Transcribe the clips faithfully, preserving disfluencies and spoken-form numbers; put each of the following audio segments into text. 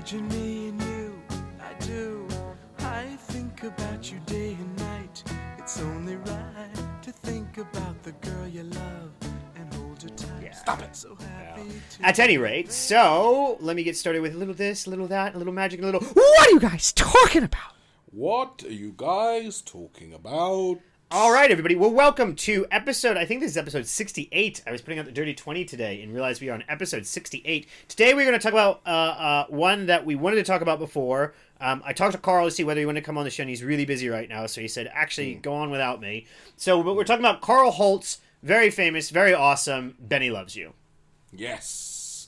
Imagine me and you, I do. I think about you day and night. It's only right to think about the girl you love and hold her tight. Yeah. Stop it. So happy to At any rate, so let me get started with a little this, a little that, a little magic, a little... What are you guys talking about? What are you guys talking about? All right, everybody. Well, welcome to episode, I think this is episode sixty-eight. I was putting out the Dirty twenty today and realized we are on episode sixty-eight. Today we're going to talk about uh, uh, one that we wanted to talk about before. Um, I talked to Carl to see whether he wanted to come on the show, and he's really busy right now, so he said, actually, mm. go on without me. So, but we're talking about Carl Holt's very famous, very awesome, Benny Loves You. Yes.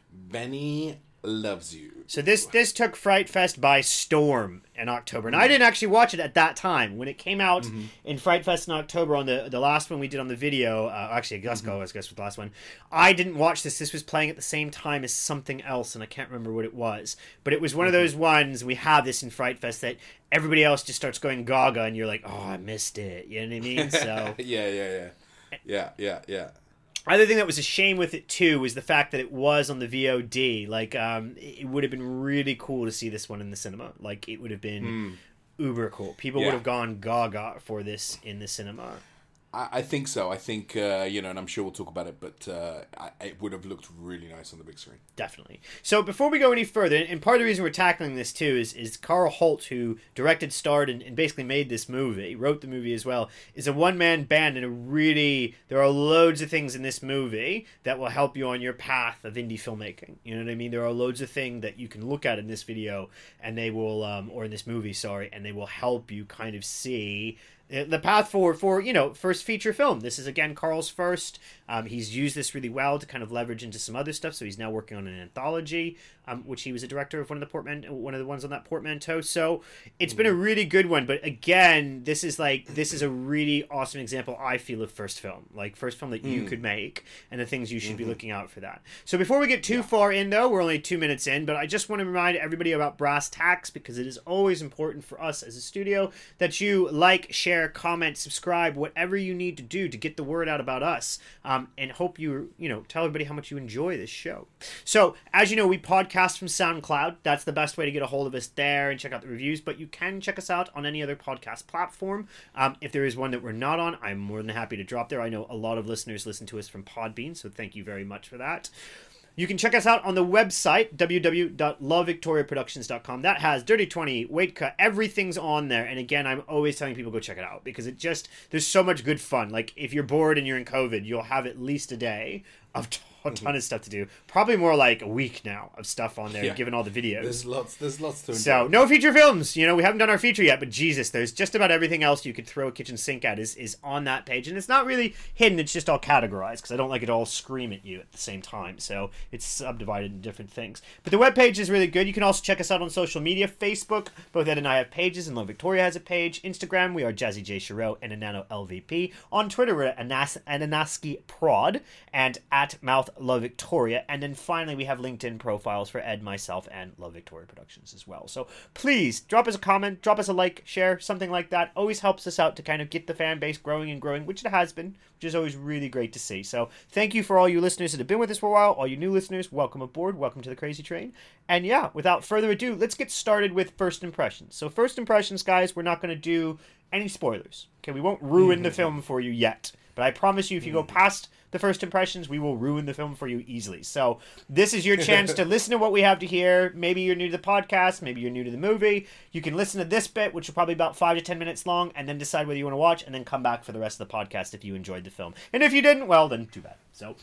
Benny Loves You. So this this took Fright Fest by storm in October. And I didn't actually watch it at that time. When it came out mm-hmm. in Fright Fest in October on the the last one we did on the video, uh, actually Gusco mm-hmm. I guess was the last one, I didn't watch this. This was playing at the same time as something else, and I can't remember what it was. But it was one mm-hmm. of those ones, we have this in Fright Fest, that everybody else just starts going gaga, and you're like, oh, I missed it. You know what I mean? So yeah, yeah, yeah. Yeah, yeah, yeah. Other thing that was a shame with it too was the fact that it was on the V O D. Like, um, it would have been really cool to see this one in the cinema. Like, it would have been mm. uber cool. People yeah. would have gone gaga for this in the cinema. I, I think so. I think, uh, you know, and I'm sure we'll talk about it, but uh, I, it would have looked really nice on the big screen. Definitely. So before we go any further, and part of the reason we're tackling this too is, is Carl Holt, who directed, starred, and, and basically made this movie, wrote the movie as well, is a one-man band, and a really, there are loads of things in this movie that will help you on your path of indie filmmaking. You know what I mean? There are loads of things that you can look at in this video, and they will, um, or in this movie, sorry, and they will help you kind of see the path forward for, you know, first feature film. This is, again, Carl's first. Um, he's used this really well to kind of leverage into some other stuff. So he's now working on an anthology, um, which he was a director of one of the portman- one of the ones on that portmanteau. So it's been a really good one. But again, this is like, this is a really awesome example, I feel, of first film. Like, first film that you mm. could make and the things you should mm-hmm. be looking out for that. So before we get too yeah. far in, though, we're only two minutes in, but I just want to remind everybody about brass tacks, because it is always important for us as a studio that you like, share, comment, subscribe, whatever you need to do to get the word out about us, um, and hope you, you know, tell everybody how much you enjoy this show. So, as you know, we podcast from SoundCloud. That's the best way to get a hold of us there and check out the reviews, but you can check us out on any other podcast platform. Um, if there is one that we're not on, I'm more than happy to drop there. I know a lot of listeners listen to us from Podbean, so thank you very much for that. You can check us out on the website, w w w dot love victoria productions dot com. That has Dirty twenty, Weight Cut, everything's on there. And again, I'm always telling people go check it out, because it just, there's so much good fun. Like, if you're bored and you're in COVID, you'll have at least a day of a ton of stuff to do. Probably more like a week now of stuff on there, yeah. given all the videos. There's lots, there's lots to enjoy. So, no feature films. You know, we haven't done our feature yet, but Jesus, there's just about everything else you could throw a kitchen sink at is, is on that page. And it's not really hidden, it's just all categorized, because I don't like it all scream at you at the same time. So, it's subdivided into different things. But the webpage is really good. You can also check us out on social media. Facebook, both Ed and I have pages, and Love Victoria has a page. Instagram, we are Jazzy J. Shiro and Anano L V P. On Twitter, we're at Anas- Ananaski Prod and at Mouth Love Victoria. And then finally, we have LinkedIn profiles for Ed, myself, and Love Victoria Productions as well. So please drop us a comment, drop us a like, share, something like that. Always helps us out to kind of get the fan base growing and growing, which it has been, which is always really great to see. So thank you for all you listeners that have been with us for a while. All you new listeners, welcome aboard. Welcome to the Crazy Train. And yeah, without further ado, let's get started with first impressions. So first impressions, guys, we're not going to do any spoilers. Okay, we won't ruin mm-hmm. the film for you yet. But I promise you, if you go past the first impressions, we will ruin the film for you easily. So this is your chance to listen to what we have to hear. Maybe you're new to the podcast. Maybe you're new to the movie. You can listen to this bit, which is probably about five to ten minutes long, and then decide whether you want to watch, and then come back for the rest of the podcast if you enjoyed the film. And if you didn't, well, then too bad. So,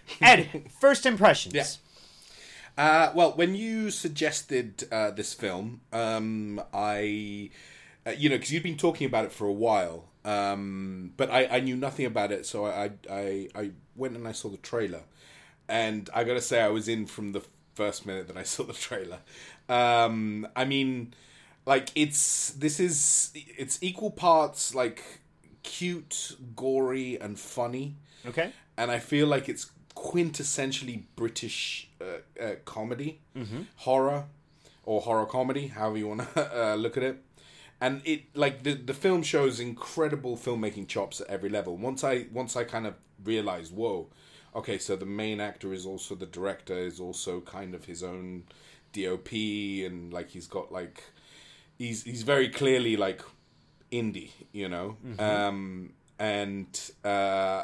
Ed, first impressions. Yeah. Uh, well, when you suggested uh, this film, um, I, uh, you know, because you'd been talking about it for a while, um, but I, I knew nothing about it, so I, I, I went and I saw the trailer, and I gotta say I was in from the first minute that I saw the trailer. Um, I mean, like it's this is it's equal parts like cute, gory, and funny. Okay, and I feel like it's quintessentially British uh, uh, comedy, mm-hmm. horror, or horror comedy, however you want to uh, look at it. And it like the the film shows incredible filmmaking chops at every level. Once I once I kind of realized, whoa, okay, so the main actor is also the director, is also kind of his own D O P and like he's got like he's he's very clearly like indie, you know, mm-hmm. um, and uh,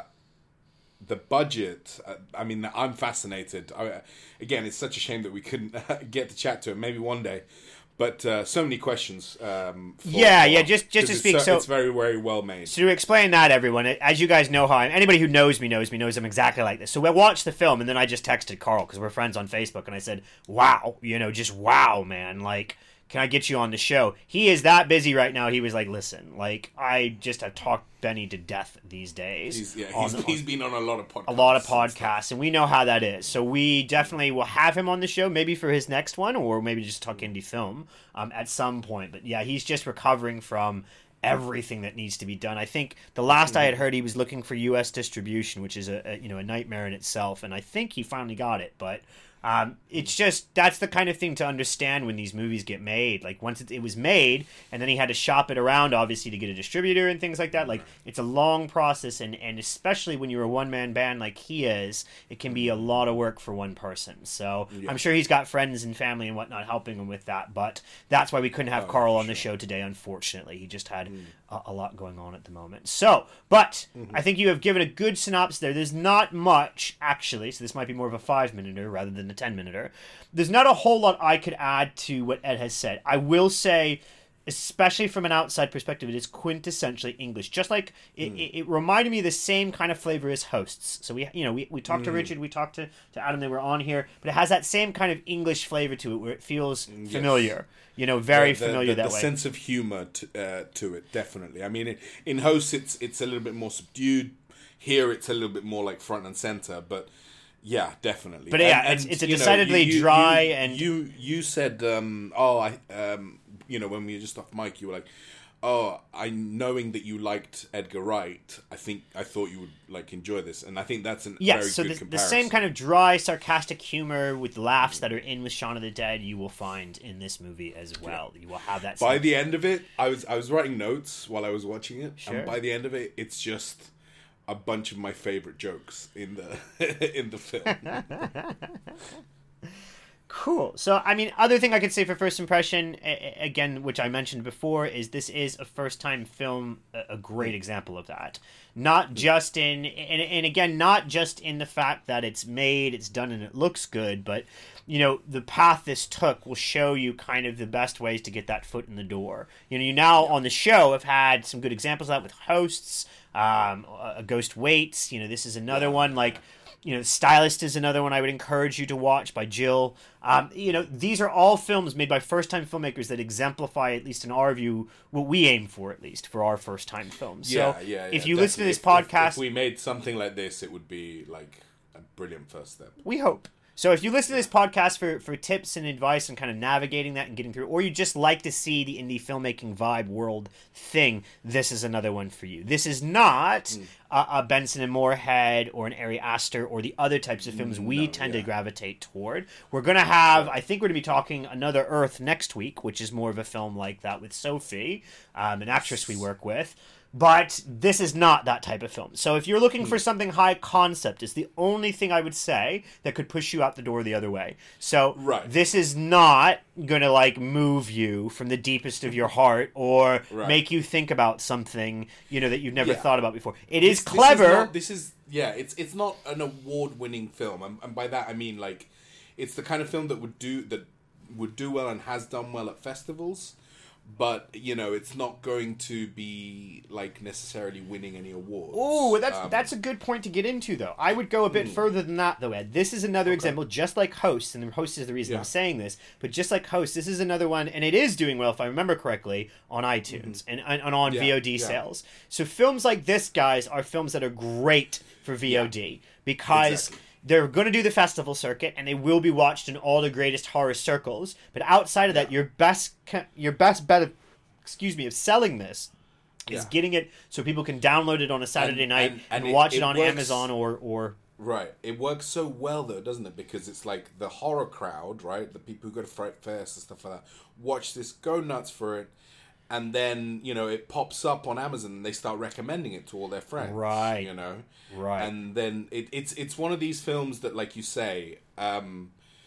the budget. Uh, I mean, I'm fascinated. I, again, it's such a shame that we couldn't get to chat to him. Maybe one day. But uh, so many questions. Um, for, yeah, for, yeah. Just just to it's speak, so, so it's very very well made. So to explain that, everyone, as you guys know how I'm, anybody who knows me knows me knows I'm exactly like this. So I watched the film, and then I just texted Carl because we're friends on Facebook, and I said, "Wow, you know, just wow, man, like." Can I get you on the show? He is that busy right now. He was like, listen, like, I just have talked Benny to death these days. He's, yeah, on, he's, he's been on a lot of podcasts. A lot of podcasts, and we know how that is. So we definitely will have him on the show, maybe for his next one, or maybe just talk indie film um, at some point. But yeah, he's just recovering from everything that needs to be done. I think the last mm-hmm. I had heard, he was looking for U S distribution, which is a, a you know a nightmare in itself, and I think he finally got it, but... Um, it's just, that's the kind of thing to understand when these movies get made. Like, once it, it was made, and then he had to shop it around, obviously, to get a distributor and things like that. Like, it's a long process, and, and especially when you're a one-man band like he is, it can be a lot of work for one person. So, yeah. I'm sure he's got friends and family and whatnot helping him with that, but that's why we couldn't have oh, Carl on sure. the show today, unfortunately. He just had mm. a, a lot going on at the moment. So, but, mm-hmm. I think you have given a good synopsis there. There's not much, actually, so this might be more of a five-minuter rather than a ten-minuter. There's not a whole lot I could add to what Ed has said. I will say, especially from an outside perspective, it is quintessentially English. Just like it, mm. it, it reminded me of the same kind of flavor as Hosts. So we, you know, we, we talked mm. to Richard, we talked to, to Adam, they were on here, but it has that same kind of English flavor to it, where it feels yes. familiar. You know, very the, the, familiar the, that the way. The sense of humor to, uh, to it, definitely. I mean, in, in Hosts, it's it's a little bit more subdued. Here, it's a little bit more like front and center, but. Yeah, definitely. But yeah, and, it's, it's a decidedly know, you, you, dry you, and you you said, um, oh, I, um, you know, when we were just off mic, you were like, oh, I knowing that you liked Edgar Wright, I think I thought you would like enjoy this, and I think that's a yes, very so good the, comparison. The same kind of dry, sarcastic humor with laughs that are in with Shaun of the Dead, you will find in this movie as well. Yeah. You will have that. By same... the end of it, I was I was writing notes while I was watching it, sure. and by the end of it, it's just. A bunch of my favorite jokes in the in the film. Cool. So, I mean, other thing I could say for first impression, again, which I mentioned before, is this is a first-time film, a great example of that. Not just in, and, and again, not just in the fact that it's made, it's done, and it looks good, but, you know, the path this took will show you kind of the best ways to get that foot in the door. You know, you now on the show have had some good examples of that with Hosts, um, A Ghost Waits. You know, this is another one, like, you know, Stylist is another one I would encourage you to watch by Jill. Um, you know, these are all films made by first-time filmmakers that exemplify, at least in our view, what we aim for, at least, for our first-time films. Yeah, so yeah, yeah. if you Definitely. listen to this if, podcast... If, if we made something like this, it would be, like, a brilliant first step. We hope. So if you listen to this podcast for, for tips and advice on kind of navigating that and getting through, or you just like to see the indie filmmaking vibe world thing, this is another one for you. This is not mm. a, a Benson and Moorhead or an Ari Aster or the other types of films we no, tend yeah. to gravitate toward. We're going to have, I think we're going to be talking Another Earth next week, which is more of a film like that with Sophie, um, an actress we work with. But this is not that type of film. So if you're looking for something high concept, it's the only thing I would say that could push you out the door the other way. So right. this is not going to like move you from the deepest of your heart or right. make you think about something, you know, that you've never yeah. thought about before. It is this, clever. This is, not, this is yeah, it's it's not an award-winning film. And, and by that I mean like it's the kind of film that would do that would do well and has done well at festivals. But, you know, it's not going to be, like, necessarily winning any awards. Oh, that's um, that's a good point to get into, though. I would go a bit mm. further than that, though, Ed. This is another okay. example, just like Host, and Host is the reason yeah. I'm saying this, but just like Host, this is another one, and it is doing well, if I remember correctly, on iTunes mm-hmm. and, and, and on yeah, V O D yeah. sales. So films like this, guys, are films that are great for V O D, yeah. because... Exactly. They're going to do the festival circuit, and they will be watched in all the greatest horror circles. But outside of that, your best your best bet of, excuse me, of selling this is yeah. getting it so people can download it on a Saturday and, night and, and, and watch it, it, it on works, Amazon or, or... Right. It works so well, though, doesn't it? Because it's like the horror crowd, right? The people who go to Fright Fest and stuff like that, watch this, go nuts for it. And then, you know, it pops up on Amazon and they start recommending it to all their friends. Right. You know? Right. And then it, it's it's one of these films that, like you say, um,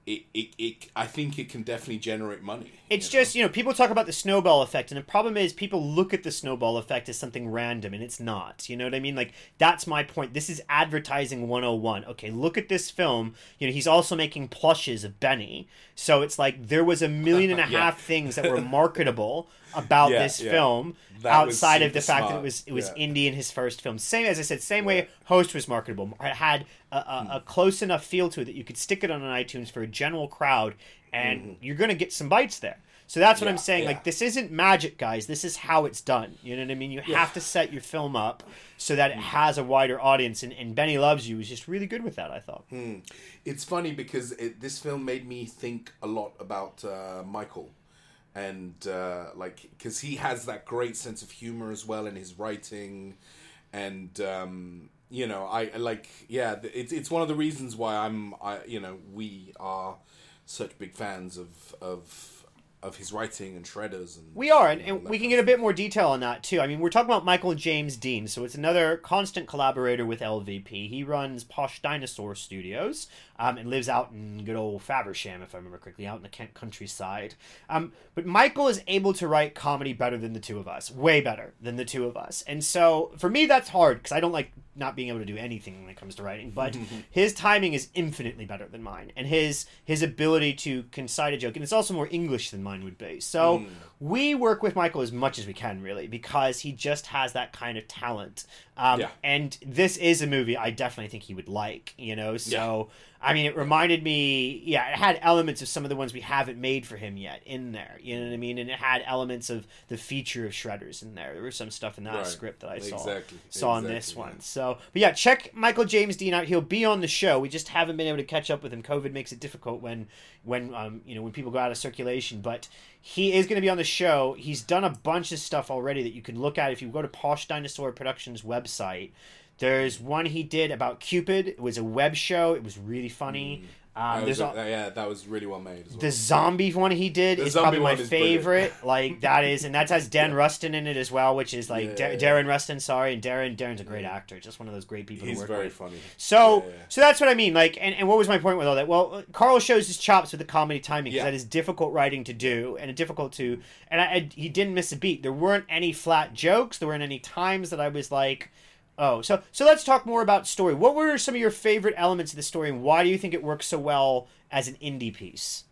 it, it, it I think it can definitely generate money. It's you know? just, you know, people talk about the snowball effect, and the problem is people look at the snowball effect as something random, and it's not. You know what I mean? Like, that's my point. This is advertising one oh one. Okay, look at this film. You know, he's also making plushes of Benny. So it's like there was a million and a Yeah. half things that were marketable about Yeah, this yeah. film That was outside of super the fact that it smart. was it was Yeah. indie in his first film. Same, as I said, same way Host was marketable. It had a, a, a close enough feel to it that you could stick it on an iTunes for a general crowd, and mm-hmm. you're going to get some bites there. So that's what Yeah, I'm saying. yeah. Like, this isn't magic, guys. This is how it's done. You know what I mean? You Yeah. have to set your film up so that it has a wider audience. And, and Benny Loves You was just really good with that, I thought. Hmm. It's funny because it, this film made me think a lot about uh, Michael. And, uh, like, because he has that great sense of humor as well in his writing. And, um, you know, I like, yeah, it's, it's one of the reasons why I'm, I, you know, we are such big fans of, of, of his writing and Shredders. And we are, and, you know, and we can get a bit more detail on that too. I mean, we're talking about Michael James Dean, so it's another constant collaborator with L V P. He runs Posh Dinosaur Studios um, and lives out in good old Faversham, if I remember correctly, out in the Kent countryside. Um, but Michael is able to write comedy better than the two of us, way better than the two of us. And so for me, that's hard because I don't like not being able to do anything when it comes to writing. But his timing is infinitely better than mine, and his his ability to concise a joke, and it's also more English than mine would be. So mm. we work with Michael as much as we can, really, because he just has that kind of talent. Um, yeah. And this is a movie I definitely think he would like, you know? So, yeah. I mean, it reminded me, yeah, it had elements of some of the ones we haven't made for him yet in there, you know what I mean? And it had elements of the feature of Shredders in there. There was some stuff in that right. script that I saw, exactly. saw exactly. in this one. So, but yeah, check Michael James Dean out. He'll be on the show. We just haven't been able to catch up with him. COVID makes it difficult when, when um, you know, when people go out of circulation, but he is going to be on the show. He's done a bunch of stuff already that you can look at if you go to Posh Dinosaur Productions website. There's one he did about Cupid. It was a web show. It was really funny. Mm. Um, that was there's a, a, yeah, that was really well made as well. The zombie one he did the is probably my is favorite. Like, that is, and that has Dan yeah. Rustin in it as well, which is like yeah, da- yeah. Darren Rustin. Sorry, and Darren Darren's a great yeah. actor, just one of those great people He's to work very with. funny. So, yeah, yeah. so that's what I mean. Like, and, and what was my point with all that? Well, Carl shows his chops with the comedy timing because Yeah. that is difficult writing to do and difficult to. And I, I, he didn't miss a beat. There weren't any flat jokes. There weren't any times that I was like. Oh, so so let's talk more about story. What were some of your favorite elements of the story, and why do you think it works so well as an indie piece?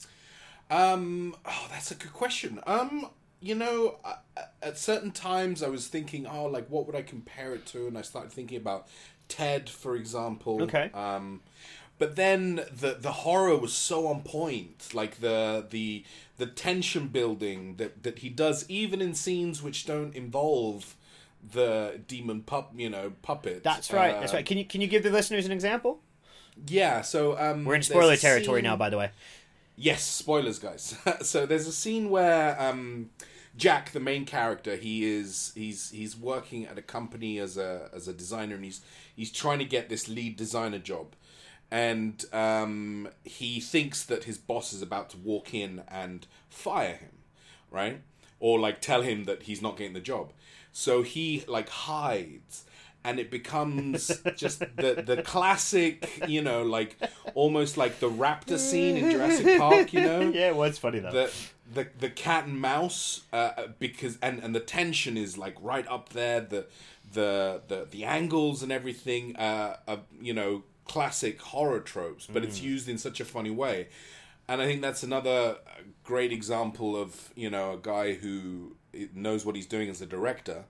Um, oh, that's a good question. Um, you know, uh, at certain times I was thinking, oh, like, what would I compare it to? And I started thinking about Ted, for example. Okay. Um, but then the the horror was so on point, like the the the tension building that that he does, even in scenes which don't involve the demon pup, you know, puppet. That's right. Uh, that's right. Can you can you give the listeners an example? Yeah. So um, we're in spoiler there's a territory scene- now, by the way. Yes, spoilers, guys. So there's a scene where um, Jack, the main character, he is he's he's working at a company as a as a designer, and he's he's trying to get this lead designer job, and um, he thinks that his boss is about to walk in and fire him, right? Or like tell him that he's not getting the job. So he like hides. And it becomes just the the classic, you know, like almost like the raptor scene in Jurassic Park, you know? Yeah, it was funny though. The the the cat and mouse, uh, because and, and the tension is like right up there. The the the the angles and everything, uh, are, you know, classic horror tropes, but mm. it's used in such a funny way. And I think that's another great example of, you know, a guy who knows what he's doing as a director.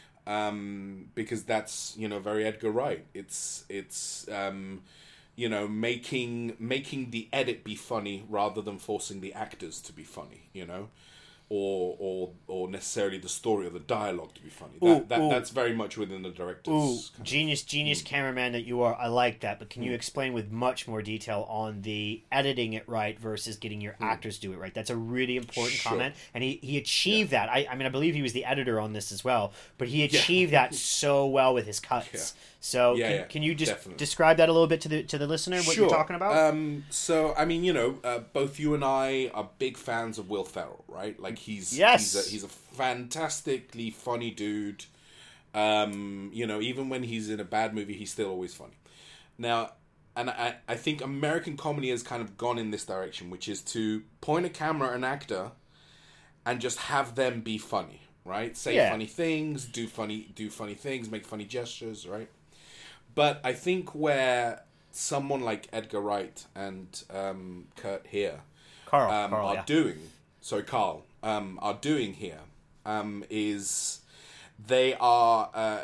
Um, because that's, you know, very Edgar Wright. It's it's um, you know, making making the edit be funny rather than forcing the actors to be funny, you know, or or or necessarily the story or the dialogue to be funny. That, ooh, that ooh. that's very much within the director's. Ooh, genius, genius mm. cameraman that you are. I like that, but can mm. you explain with much more detail on the editing it right versus getting your mm. actors do it right? That's a really important sure. comment, and he, he achieved yeah. that. I, I mean, I believe he was the editor on this as well, but he achieved yeah. that so well with his cuts. Yeah. So yeah, can, yeah, can you just definitely. describe that a little bit to the to the listener, what sure. you're talking about? Um, so, I mean, you know, uh, both you and I are big fans of Will Ferrell, right? Like, he's yes. he's, a, he's a fantastically funny dude. Um, you know, even when he's in a bad movie, he's still always funny. Now, and I, I think American comedy has kind of gone in this direction, which is to point a camera at an actor and just have them be funny, right? Say Yeah. funny things, do funny do funny things, make funny gestures, right? But I think where someone like Edgar Wright and um, Kurt here Carl, um, Carl are yeah. doing, sorry, Carl, um, are doing here um, is they are uh,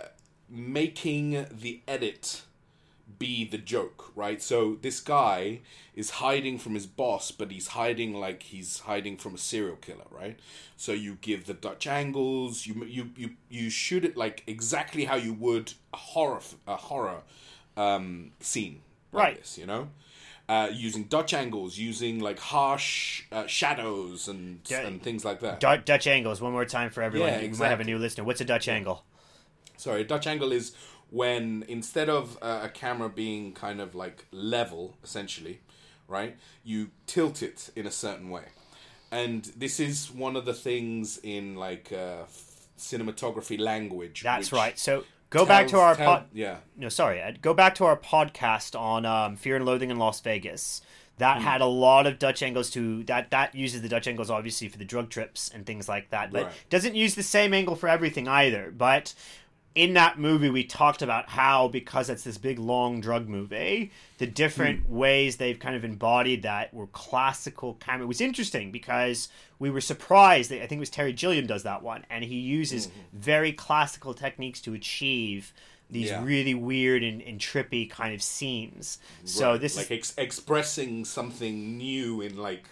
making the edit be the joke, right? So this guy is hiding from his boss, but he's hiding like he's hiding from a serial killer, right? So you give the Dutch angles, you you you you shoot it like exactly how you would a horror a horror um, scene, like Right. this, you know, uh, using Dutch angles, using like harsh uh, shadows and Yeah. and things like that. Du- Dutch angles, one more time for everyone. Yeah, You might have a exactly. new listener. What's a Dutch angle? Sorry, a Dutch angle is when instead of uh, a camera being kind of like level, essentially, right, you tilt it in a certain way. And this is one of the things in like uh, f- cinematography language. That's which right. So go back to tells- our tell- pod. yeah. No, sorry, Ed. Go back to our podcast on um, Fear and Loathing in Las Vegas. That Hmm. had a lot of Dutch angles to that. That uses the Dutch angles obviously for the drug trips and things like that, but Right. doesn't use the same angle for everything either. But in that movie, we talked about how, because it's this big long drug movie, the different ways they've kind of embodied that were classical camera. It was interesting because we were surprised that I think it was Terry Gilliam does that one, and he uses very classical techniques to achieve these Yeah. really weird and, and trippy kind of scenes. So Right. this like is ex- expressing something new in like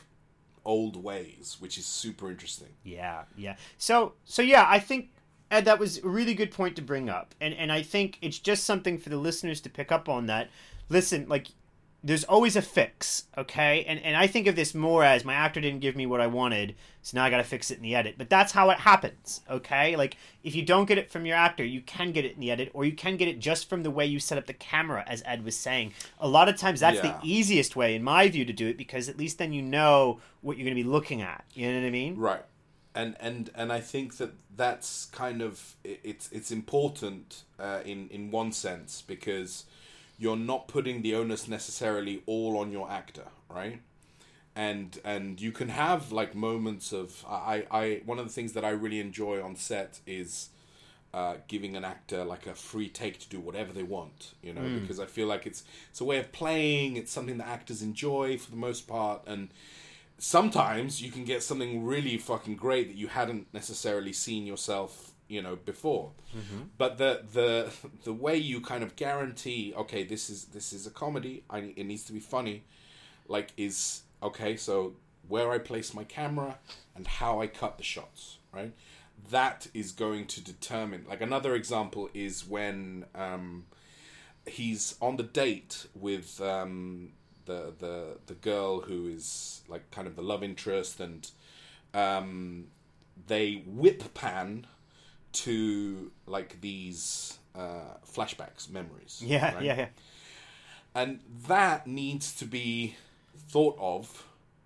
old ways, which is super interesting. Yeah, yeah. So, so yeah, I think Ed, that was a really good point to bring up, and and I think it's just something for the listeners to pick up on. That listen, like, there's always a fix, okay? And and I think of this more as my actor didn't give me what I wanted, so now I got to fix it in the edit. But that's how it happens, okay? Like, if you don't get it from your actor, you can get it in the edit, or you can get it just from the way you set up the camera, as Ed was saying. A lot of times, that's Yeah. the easiest way, in my view, to do it, because at least then you know what you're going to be looking at. You know what I mean? Right. And and and I think that that's kind of it- it's it's important uh, in in one sense, because you're not putting the onus necessarily all on your actor, right? And and you can have like moments of I I one of the things that I really enjoy on set is uh, giving an actor like a free take to do whatever they want, you know, because I feel like it's it's a way of playing. It's something that actors enjoy for the most part, and sometimes you can get something really fucking great that you hadn't necessarily seen yourself, you know, before. Mm-hmm. But the the the way you kind of guarantee, okay, this is this is a comedy. I it needs to be funny. Like is okay. So where I place my camera and how I cut the shots, right? That is going to determine. Like another example is when um, he's on the date with. Um, The, the the girl who is like kind of the love interest, and um, they whip pan to like these uh, flashbacks, memories. Yeah, right? yeah, yeah. And that needs to be thought of,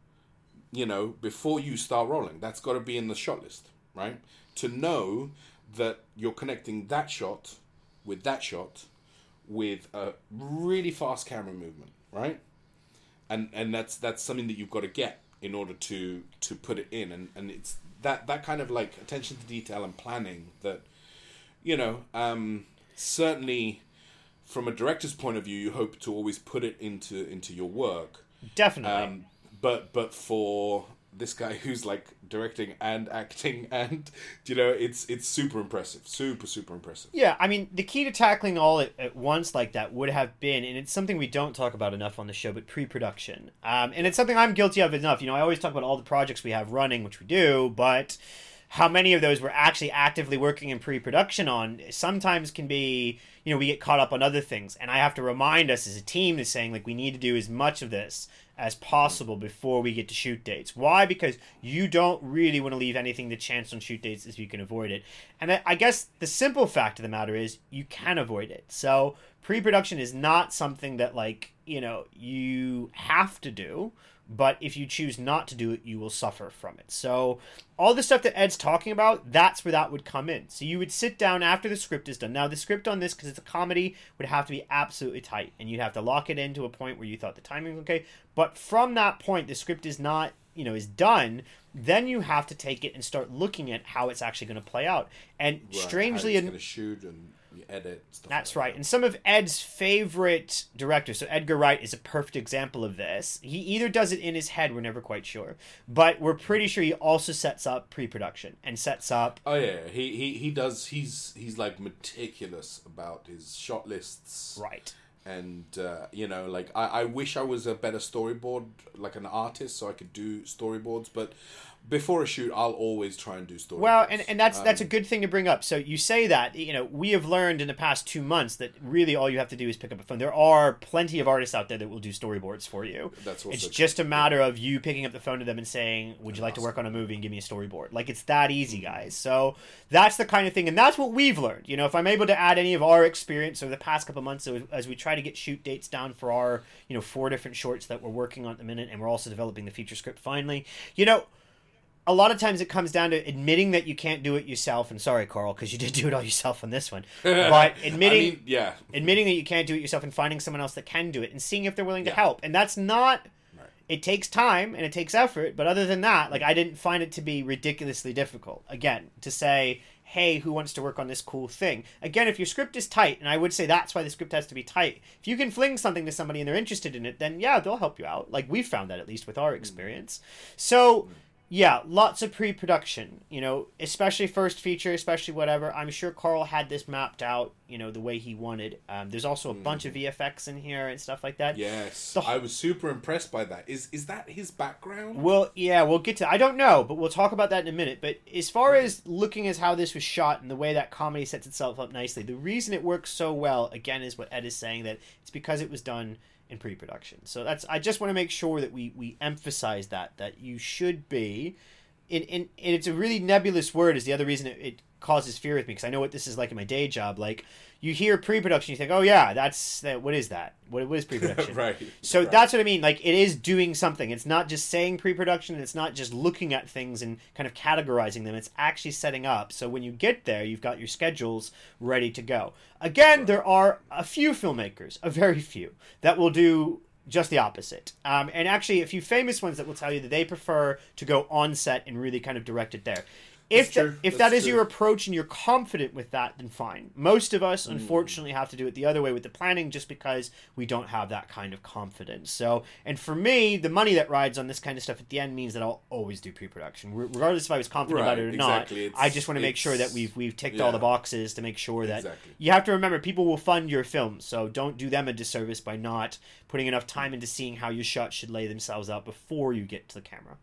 you know, before you start rolling. That's got to be in the shot list, right? To know that you're connecting that shot with that shot with a really fast camera movement, right? And and that's that's something that you've got to get in order to to put it in, and and it's that that kind of like attention to detail and planning that, you know, um, certainly from a director's point of view, you hope to always put it into into your work. Definitely. Um, but but for this guy who's like directing and acting, and you know, it's it's super impressive, super super impressive. Yeah, I mean, the key to tackling all at, at once like that would have been, and it's something we don't talk about enough on the show, but pre-production. Um, and it's something I'm guilty of enough. You know, I always talk about all the projects we have running, which we do, but how many of those we're actually actively working in pre-production on sometimes can be, you know, we get caught up on other things. And I have to remind us as a team that's saying, like, we need to do as much of this as possible before we get to shoot dates. Why? Because you don't really want to leave anything to chance on shoot dates if you can avoid it. And I I guess the simple fact of the matter is you can avoid it. So pre-production is not something that, like, you know, you have to do, but if you choose not to do it, you will suffer from it. So all the stuff that Ed's talking about, that's where that would come in. So you would sit down after the script is done. Now, the script on this, because it's a comedy, would have to be absolutely tight, and you'd have to lock it into a point where you thought the timing was okay. But from that point, the script is not, you know, is done. Then you have to take it and start looking at how it's actually going to play out. And Right, strangely, how it's en- going to shoot and edit stuff. that's like right. that. And some of Ed's favorite directors, so Edgar Wright is a perfect example of this. He either does it in his head, we're never quite sure, but we're pretty sure he also sets up pre-production and sets up. Oh yeah, he, he he does. He's he's like meticulous about his shot lists. Right. And uh, you know, like I, I wish I was a better storyboard, like an artist, so I could do storyboards. But before a shoot, I'll always try and do storyboards. Well, and, and that's that's a Um, good thing to bring up. So you say that, you know, we have learned in the past two months that really all you have to do is pick up a phone. There are plenty of artists out there that will do storyboards for you. That's also It's true. just a matter of you picking up the phone to them and saying, would you like to work on a movie and give me a storyboard? Like, it's that easy, guys. So that's the kind of thing, and that's what we've learned. You know, if I'm able to add any of our experience over the past couple of months as, as we try to get shoot dates down for our, you know, four different shorts that we're working on at the minute, and we're also developing the feature script finally, you know, a lot of times it comes down to admitting that you can't do it yourself. And sorry, Carl, because you did do it all yourself on this one. But admitting, I mean, yeah, admitting that you can't do it yourself and finding someone else that can do it and seeing if they're willing to Yeah. help. And that's not. Right. It takes time and it takes effort. But other than that, like, I didn't find it to be ridiculously difficult. Again, to say, hey, who wants to work on this cool thing? Again, if your script is tight, and I would say that's why the script has to be tight. If you can fling something to somebody and they're interested in it, then yeah, they'll help you out. Like, we've found that, at least with our experience. So. Yeah, lots of pre-production, you know, especially first feature, especially whatever. I'm sure Carl had this mapped out, you know, the way he wanted. Um, there's also a bunch of V F X in here and stuff like that. yes, The- I was super impressed by that. Is is that his background? Well, yeah, we'll get to I don't know, but we'll talk about that in a minute. But as far as looking as how this was shot and the way that comedy sets itself up nicely, the reason it works so well, again, is what Ed is saying, that it's because it was done in pre-production. So that's I just want to make sure that we we emphasize that that you should be in in and it's a really nebulous word is the other reason it, it causes fear with me, because I know what this is like in my day job. Like, you hear pre-production, you think, oh yeah, that's that. What is that? What what is pre-production? Right. So right. that's what I mean. Like, it is doing something. It's not just saying pre-production. It's not just looking at things and kind of categorizing them. It's actually setting up. So when you get there, you've got your schedules ready to go. Again, there are a few filmmakers, a very few, that will do just the opposite. Um, and actually, a few famous ones that will tell you that they prefer to go on set and really kind of direct it there. If That's tha- true. if That's that is true. your approach and you're confident with that, then fine. Most of Mm. us, unfortunately, have to do it the other way with the planning, just because we don't have that kind of confidence. So, and for me, the money that rides on this kind of stuff at the end means that I'll always do pre-production, Re- regardless if I was confident about Right, it or exactly. not. It's- I just want to make sure that it's- we've we've ticked yeah. all the boxes to make sure that Exactly. you have to remember, people will fund your film, so don't do them a disservice by not putting enough time into seeing how your shots should lay themselves out before you get to the camera.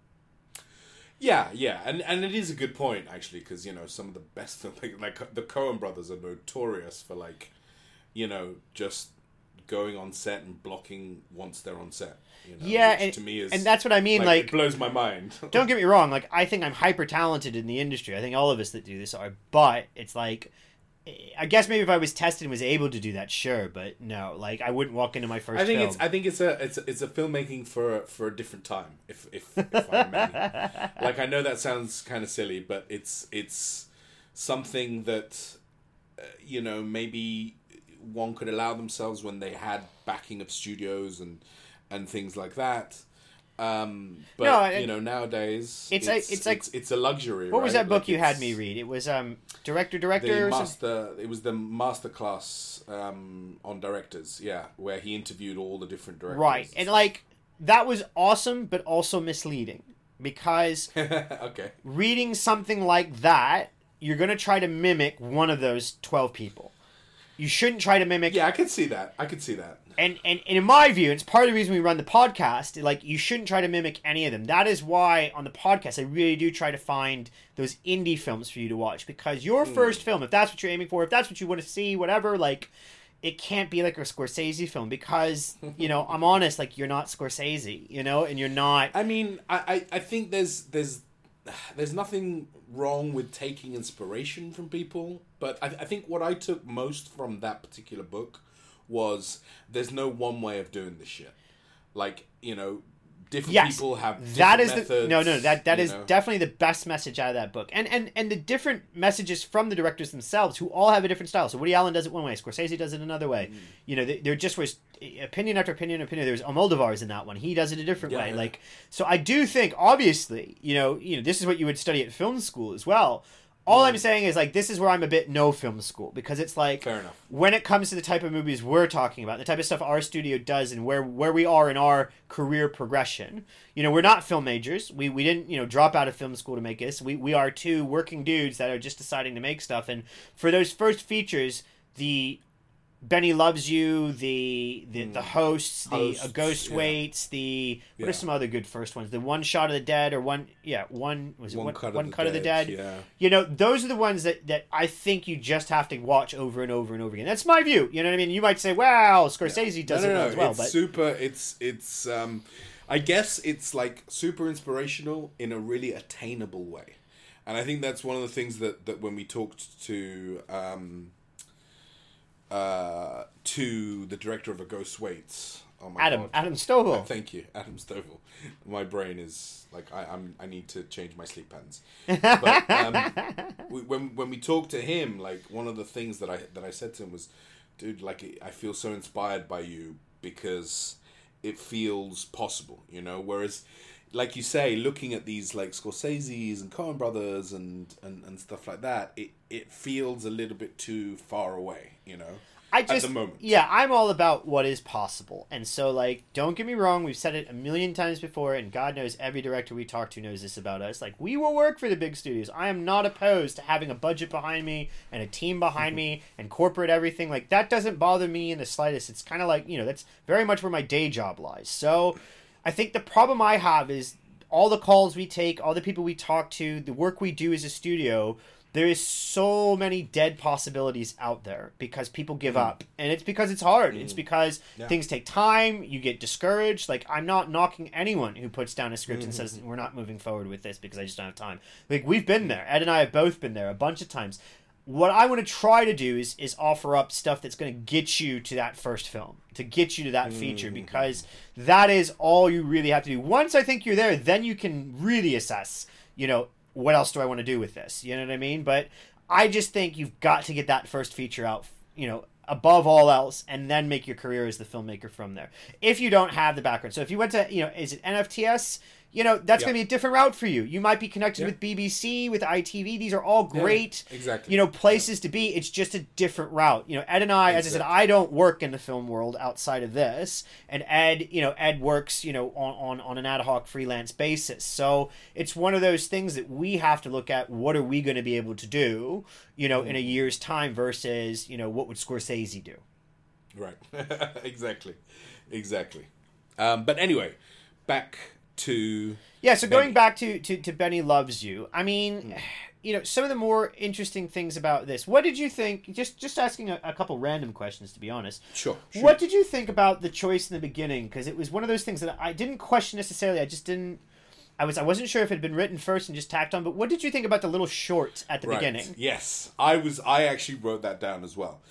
Yeah, yeah, and and it is a good point actually, because you know some of the best like, like the Coen brothers are notorious for, like, you know, just going on set and blocking once they're on set. You know, Yeah, which and, to me is and that's what I mean. like, Like, it blows my mind. don't get me wrong. Like, I think I'm hyper talented in the industry. I think all of us that do this are. But it's like, I guess maybe if I was tested and was able to do that, sure. But no, like, I wouldn't walk into my first. I think film. it's I think it's a it's a, it's a filmmaking for for a different time. If if, if I may, like, I know that sounds kind of silly, but it's it's something that uh, you know, maybe one could allow themselves when they had backing of studios and and things like that. Um, but No, it- you know, nowadays it's it's a- it's, it's like- it's, it's a luxury. What was right? that book Like, you had it's me read? It was um director director. The or something? master. It was the master class um, on directors. Yeah, where he interviewed all the different directors. Right, and like, that was awesome, but also misleading, because okay. reading something like that, you're gonna try to mimic one of those twelve people. You shouldn't try to mimic. Yeah, I could see that. I could see that. And, and and in my view, it's part of the reason we run the podcast, like, you shouldn't try to mimic any of them. That is why on the podcast I really do try to find those indie films for you to watch, because your Hmm. first film, if that's what you're aiming for, if that's what you want to see, whatever, like, it can't be like a Scorsese film, because, you know, I'm honest, like, you're not Scorsese, you know, and you're not. I mean, I, I, I think there's there's there's nothing wrong with taking inspiration from people, but I, I think what I took most from that particular book was there's no one way of doing this shit. Like, you know, different yes, people have different that is methods. The, no, no, that that is know. definitely the best message out of that book, and and and the different messages from the directors themselves, who all have a different style. So Woody Allen does it one way, Scorsese does it another way. Mm. You know, there just was opinion after opinion, opinion. There's Almodovar's in that one. He does it a different yeah, way. Yeah. Like, so I do think, obviously, you know, you know, this is what you would study at film school as well. All mm. I'm saying is, like, this is where I'm a bit no film school, because it's like, fair enough. When it comes to the type of movies we're talking about, the type of stuff our studio does, and where where we are in our career progression, you know, we're not film majors. We we didn't, you know, drop out of film school to make this. We we are two working dudes that are just deciding to make stuff. And for those first features, the Benny Loves You, the the, mm. the hosts, the hosts, A Ghost yeah. Waits, the what yeah. are some other good first ones? The One Shot of the Dead, or one yeah one was it one, one cut, one of, the cut of the Dead? Yeah. You know, those are the ones that, that I think you just have to watch over and over and over again. That's my view. You know what I mean? You might say, "Wow, Scorsese yeah. does no, no, it well no. as well." It's But super. It's it's. Um, I guess it's like super inspirational in a really attainable way, and I think that's one of the things that, that when we talked to. Um, Uh, to the director of A Ghost Waits. Oh my Adam, God. Adam Stovall. Uh, thank you, Adam Stovall. My brain is like I, I'm. I need to change my sleep patterns. But um, we, when when we talked to him, like one of the things that I that I said to him was, "Dude, like I feel so inspired by you because it feels possible, you know." Whereas, like you say, looking at these like Scorsese's and Coen Brothers and, and, and stuff like that, it, it feels a little bit too far away, you know, I just, at the moment. Yeah, I'm all about what is possible. And so, like, don't get me wrong, we've said it a million times before, and God knows every director we talk to knows this about us. Like, we will work for the big studios. I am not opposed to having a budget behind me and a team behind me and corporate everything. Like, that doesn't bother me in the slightest. It's kind of like, you know, that's very much where my day job lies. So I think the problem I have is all the calls we take, all the people we talk to, the work we do as a studio, there is so many dead possibilities out there because people give mm. up. And it's because it's hard. Mm. It's because yeah. things take time. You get discouraged. Like, I'm not knocking anyone who puts down a script mm-hmm. and says, we're not moving forward with this because I just don't have time. Like, we've been there. Ed and I have both been there a bunch of times. What I want to try to do is is offer up stuff that's going to get you to that first film, to get you to that feature, mm-hmm. because that is all you really have to do. Once I think you're there, then you can really assess, you know, what else do I want to do with this? You know what I mean? But I just think you've got to get that first feature out, you know, above all else, and then make your career as the filmmaker from there. If you don't have the background. So if you went to, you know, is it N F T S? You know, that's yep. going to be a different route for you. You might be connected yep. with B B C, with I T V. These are all great, yeah, exactly. you know, places to be. It's just a different route. You know, Ed and I, exactly. as I said, I don't work in the film world outside of this. And Ed, you know, Ed works, you know, on, on, on an ad hoc freelance basis. So it's one of those things that we have to look at. What are we going to be able to do, you know, mm. in a year's time versus, you know, what would Scorsese do? Right. exactly. Exactly. Um, but anyway, back... to yeah so Benny. Going back to, to, to Benny Loves You, I mean, mm. you know, some of the more interesting things about this, what did you think, just just asking a, a couple random questions to be honest, sure, sure what did you think about the choice in the beginning? Because it was one of those things that I didn't question necessarily. I just didn't I was I wasn't sure if it had been written first and just tacked on, but what did you think about the little short at the right. beginning? Yes, I was I actually wrote that down as well.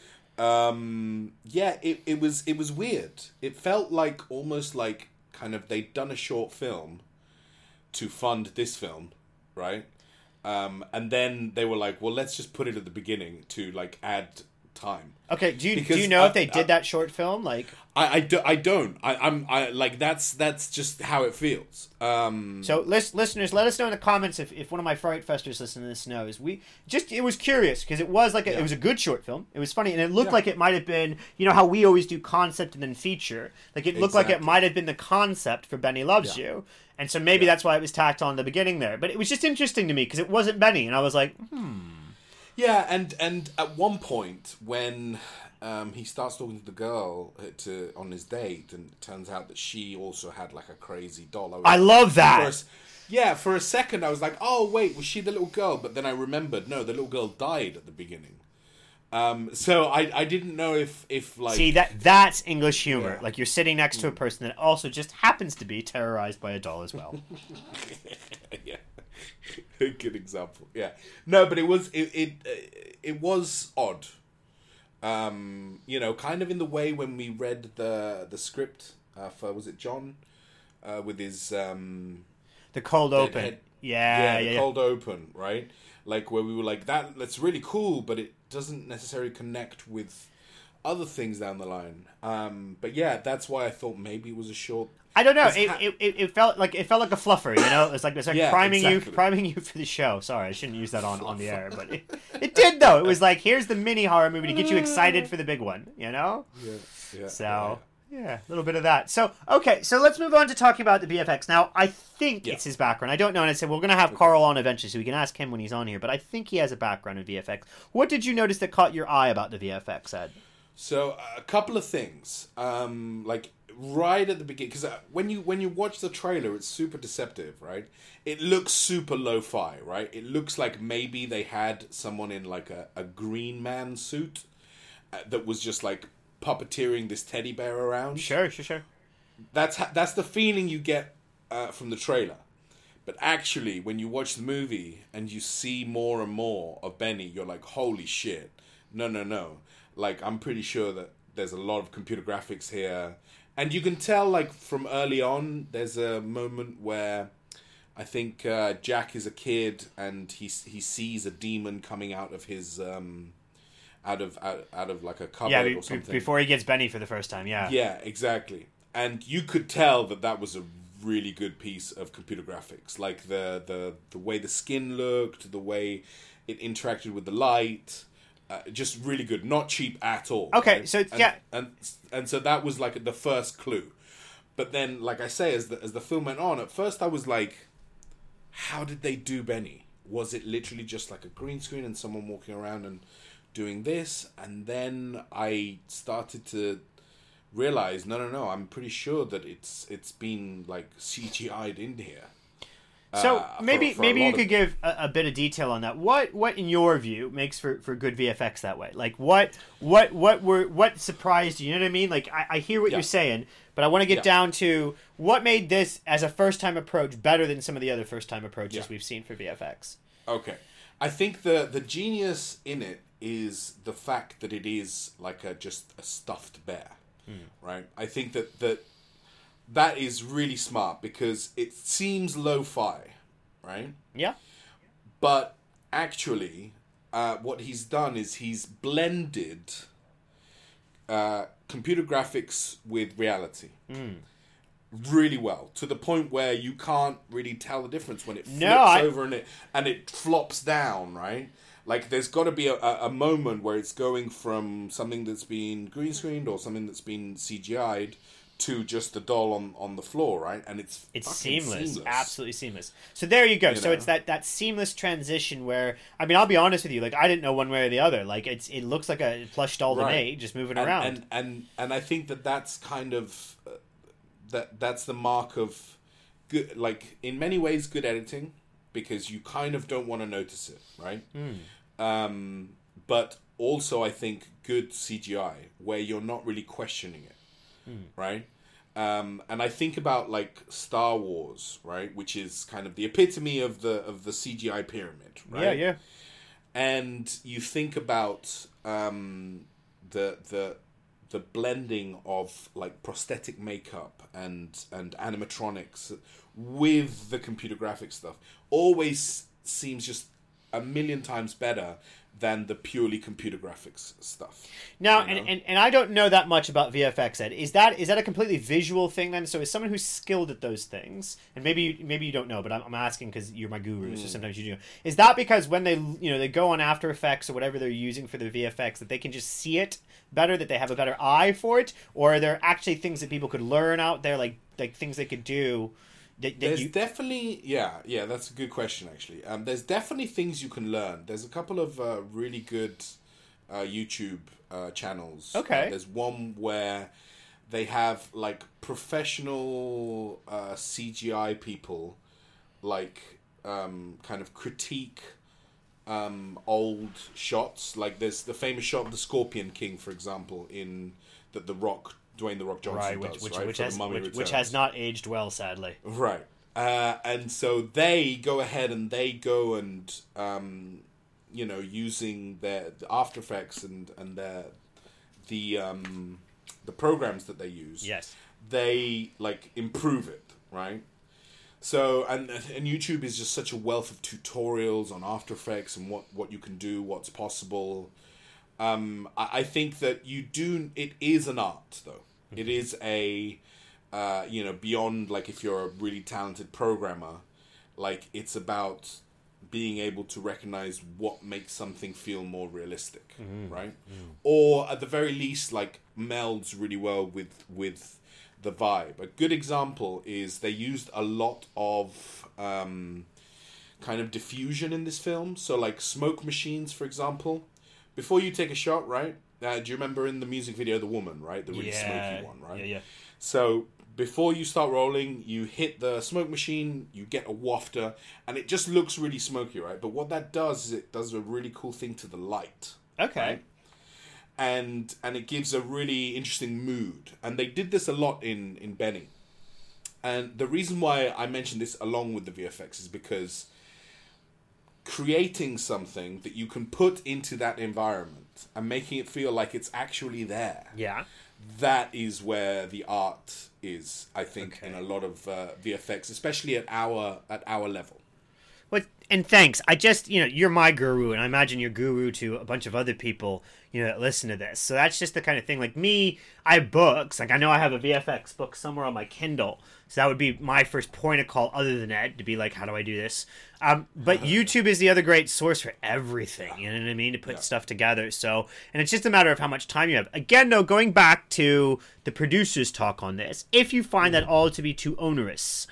Um yeah it, it was it was weird. It felt like almost like kind of they'd done a short film to fund this film, right? Um, and then they were like, well, let's just put it at the beginning to like add time. Okay, do you because do you know I, if they did I, that short film? Like, I, I, do, I don't. I, I'm I like that's that's just how it feels. Um, so, list, listeners, let us know in the comments if, if one of my Fright Festers listening to this knows. We just it was curious because it was like a, yeah. it was a good short film. It was funny and it looked yeah. like it might have been, you know how we always do concept and then feature. Like it looked exactly. like it might have been the concept for Benny Loves yeah. You, and so maybe yeah. that's why it was tacked on the beginning there. But it was just interesting to me because it wasn't Benny, and I was like, hmm. Yeah, and and at one point when um, he starts talking to the girl to on his date, and it turns out that she also had like a crazy doll. I love that. For a, yeah, for a second I was like, oh wait, was she the little girl? But then I remembered, no, the little girl died at the beginning. Um, so I I didn't know if if like see that that's English humor. Yeah. Like you're sitting next to a person that also just happens to be terrorized by a doll as well. yeah. Good example. Yeah. No, but it was it it, it was odd. Um, you know, kind of in the way when we read the the script uh, for, was it John, uh, with his um, the cold open, head, yeah, yeah, yeah, the yeah. cold open, right? Like where we were like that. That's really cool, but it doesn't necessarily connect with other things down the line. Um, but yeah, that's why I thought maybe it was a short. I don't know. It's It, ha- it, it it felt like it felt like a fluffer, you know. It's like it's like Yeah, priming you exactly. priming you for the show. Sorry, I shouldn't use that on, on the air, but it, it did though. It was like, here's the mini horror movie to get you excited for the big one, you know. Yeah, yeah. So yeah, a little bit of that. So okay, so let's move on to talking about the V F X. Now I think Yeah. it's his background. I don't know, and I said we're gonna have Carl on eventually, so we can ask him when he's on here. But I think he has a background in V F X. What did you notice that caught your eye about the V F X, Ed? So a couple of things, um, like right at the beginning, because uh, when you when you watch the trailer, it's super deceptive, right? It looks super lo-fi, right? It looks like maybe they had someone in like a, a Green Man suit uh, that was just like puppeteering this teddy bear around. Sure, sure, sure. That's ha- that's the feeling you get uh, from the trailer. But actually, when you watch the movie and you see more and more of Benny, you're like, holy shit! No, no, no! Like, I'm pretty sure that there's a lot of computer graphics here. And you can tell, like, from early on, there's a moment where I think uh, Jack is a kid and he he sees a demon coming out of his, um, out of, out, out of like, a cupboard Yeah, or be, something. before he gets Benny for the first time. Yeah. Yeah, exactly. And you could tell that that was a really good piece of computer graphics. Like, the, the, the way the skin looked, the way it interacted with the light... Uh, just really good, not cheap at all. Okay, right? so, and, yeah. and and so that was like the first clue. But then, like I say, as the as the film went on, at first I was like, how did they do Benny? Was it literally just like a green screen and someone walking around and doing this? And then I started to realize, no, no, no, I'm pretty sure that it's it's been like C G I'd in here. So Uh, for- maybe for a maybe lot you of- could give a, a bit of detail on that. What what in your view makes for, for good V F X that way? Like what what what were what surprised you? You know what I mean? Like I, I hear what Yeah. you're saying, but I want to get Yeah. down to what made this as a first time approach better than some of the other first time approaches Yeah. we've seen for V F X. Okay. I think the the genius in it is the fact that it is like a just a stuffed bear. Right? I think that that that is really smart because it seems lo-fi, right? Yeah. But actually uh, what he's done is he's blended uh, computer graphics with reality. Really well, to the point where you can't really tell the difference when it flips No, I- over and it and it flops down, right? Like there's got to be a, a, a moment where it's going from something that's been green screened or something that's been C G I'd to just the doll on, on the floor, right? And it's It's fucking seamless, seamless. absolutely seamless. So there you go. You so know? it's that, that seamless transition where I mean I'll be honest with you, like I didn't know one way or the other. Like it's it looks like a plush doll to Right. me, just moving and, around. And, and and I think that that's kind of uh, that that's the mark of good, like in many ways good editing, because you kind of don't want to notice it, right? Um, but also I think good C G I where you're not really questioning it, right? Um, and I think about like Star Wars, right, which is kind of the epitome of the of the C G I pyramid, right? Yeah, yeah. And you think about um, the the the blending of like prosthetic makeup and and animatronics with the computer graphic stuff always seems just a million times better than the purely computer graphics stuff. Now, you know? and, and, and I don't know that much about V F X, Ed. Is that is that a completely visual thing then? So, as someone who's skilled at those things, and maybe you, maybe you don't know, but I'm, I'm asking because you're my guru, Hmm. so sometimes you do. Is that because when they you know they go on After Effects or whatever they're using for their V F X that they can just see it better, that they have a better eye for it, or are there actually things that people could learn out there, like like things they could do? That, that There's you... definitely, yeah, yeah, that's a good question, actually. Um, there's definitely things you can learn. There's a couple of uh, really good uh, YouTube uh, channels. Okay. Uh, there's one where they have, like, professional uh, C G I people, like, um, kind of critique um, old shots. Like, there's the famous shot of the Scorpion King, for example, in that The Rock... Dwayne The Rock Johnson right, which does, which, right? which For has The Mummy which, which Returns. has not aged well, sadly. Right. Uh, and so they go ahead and they go and, um, you know, using their After Effects and, and their the um, the programs that they use, Yes. they like improve it, right? So and and YouTube is just such a wealth of tutorials on After Effects and what, what you can do, what's possible. Um, I, I think that you do. It is an art, though. Mm-hmm. It is a uh, you know, beyond like if you're a really talented programmer, like it's about being able to recognize what makes something feel more realistic, mm-hmm. right? Mm. Or at the very least, like melds really well with with. the vibe. A good example is they used a lot of um, kind of diffusion in this film. So like smoke machines, for example. Before you take a shot, right? Uh, do you remember in the music video, The Woman, right? The really yeah. smoky one, right? Yeah, yeah. So before you start rolling, you hit the smoke machine, you get a wafter, and it just looks really smoky, right? But what that does is it does a really cool thing to the light. Okay. Right? And and it gives a really interesting mood. And they did this a lot in, in Benny. And the reason why I mentioned this along with the V F X is because creating something that you can put into that environment and making it feel like it's actually there. Yeah. That is where the art is, I think, Okay. in a lot of uh, V F X, especially at our at our level. Well, and thanks. I just, you know, you're my guru, and I imagine you're guru to a bunch of other people, you know, that listen to this. So that's just the kind of thing. Like me, I have books. Like I know I have a V F X book somewhere on my Kindle. So that would be my first point of call other than Ed to be like, how do I do this? Um, but YouTube is the other great source for everything. You know what I mean? To put Yeah. stuff together. So, and it's just a matter of how much time you have. Again, though, going back to the producer's talk on this, if you find that all to be too onerous,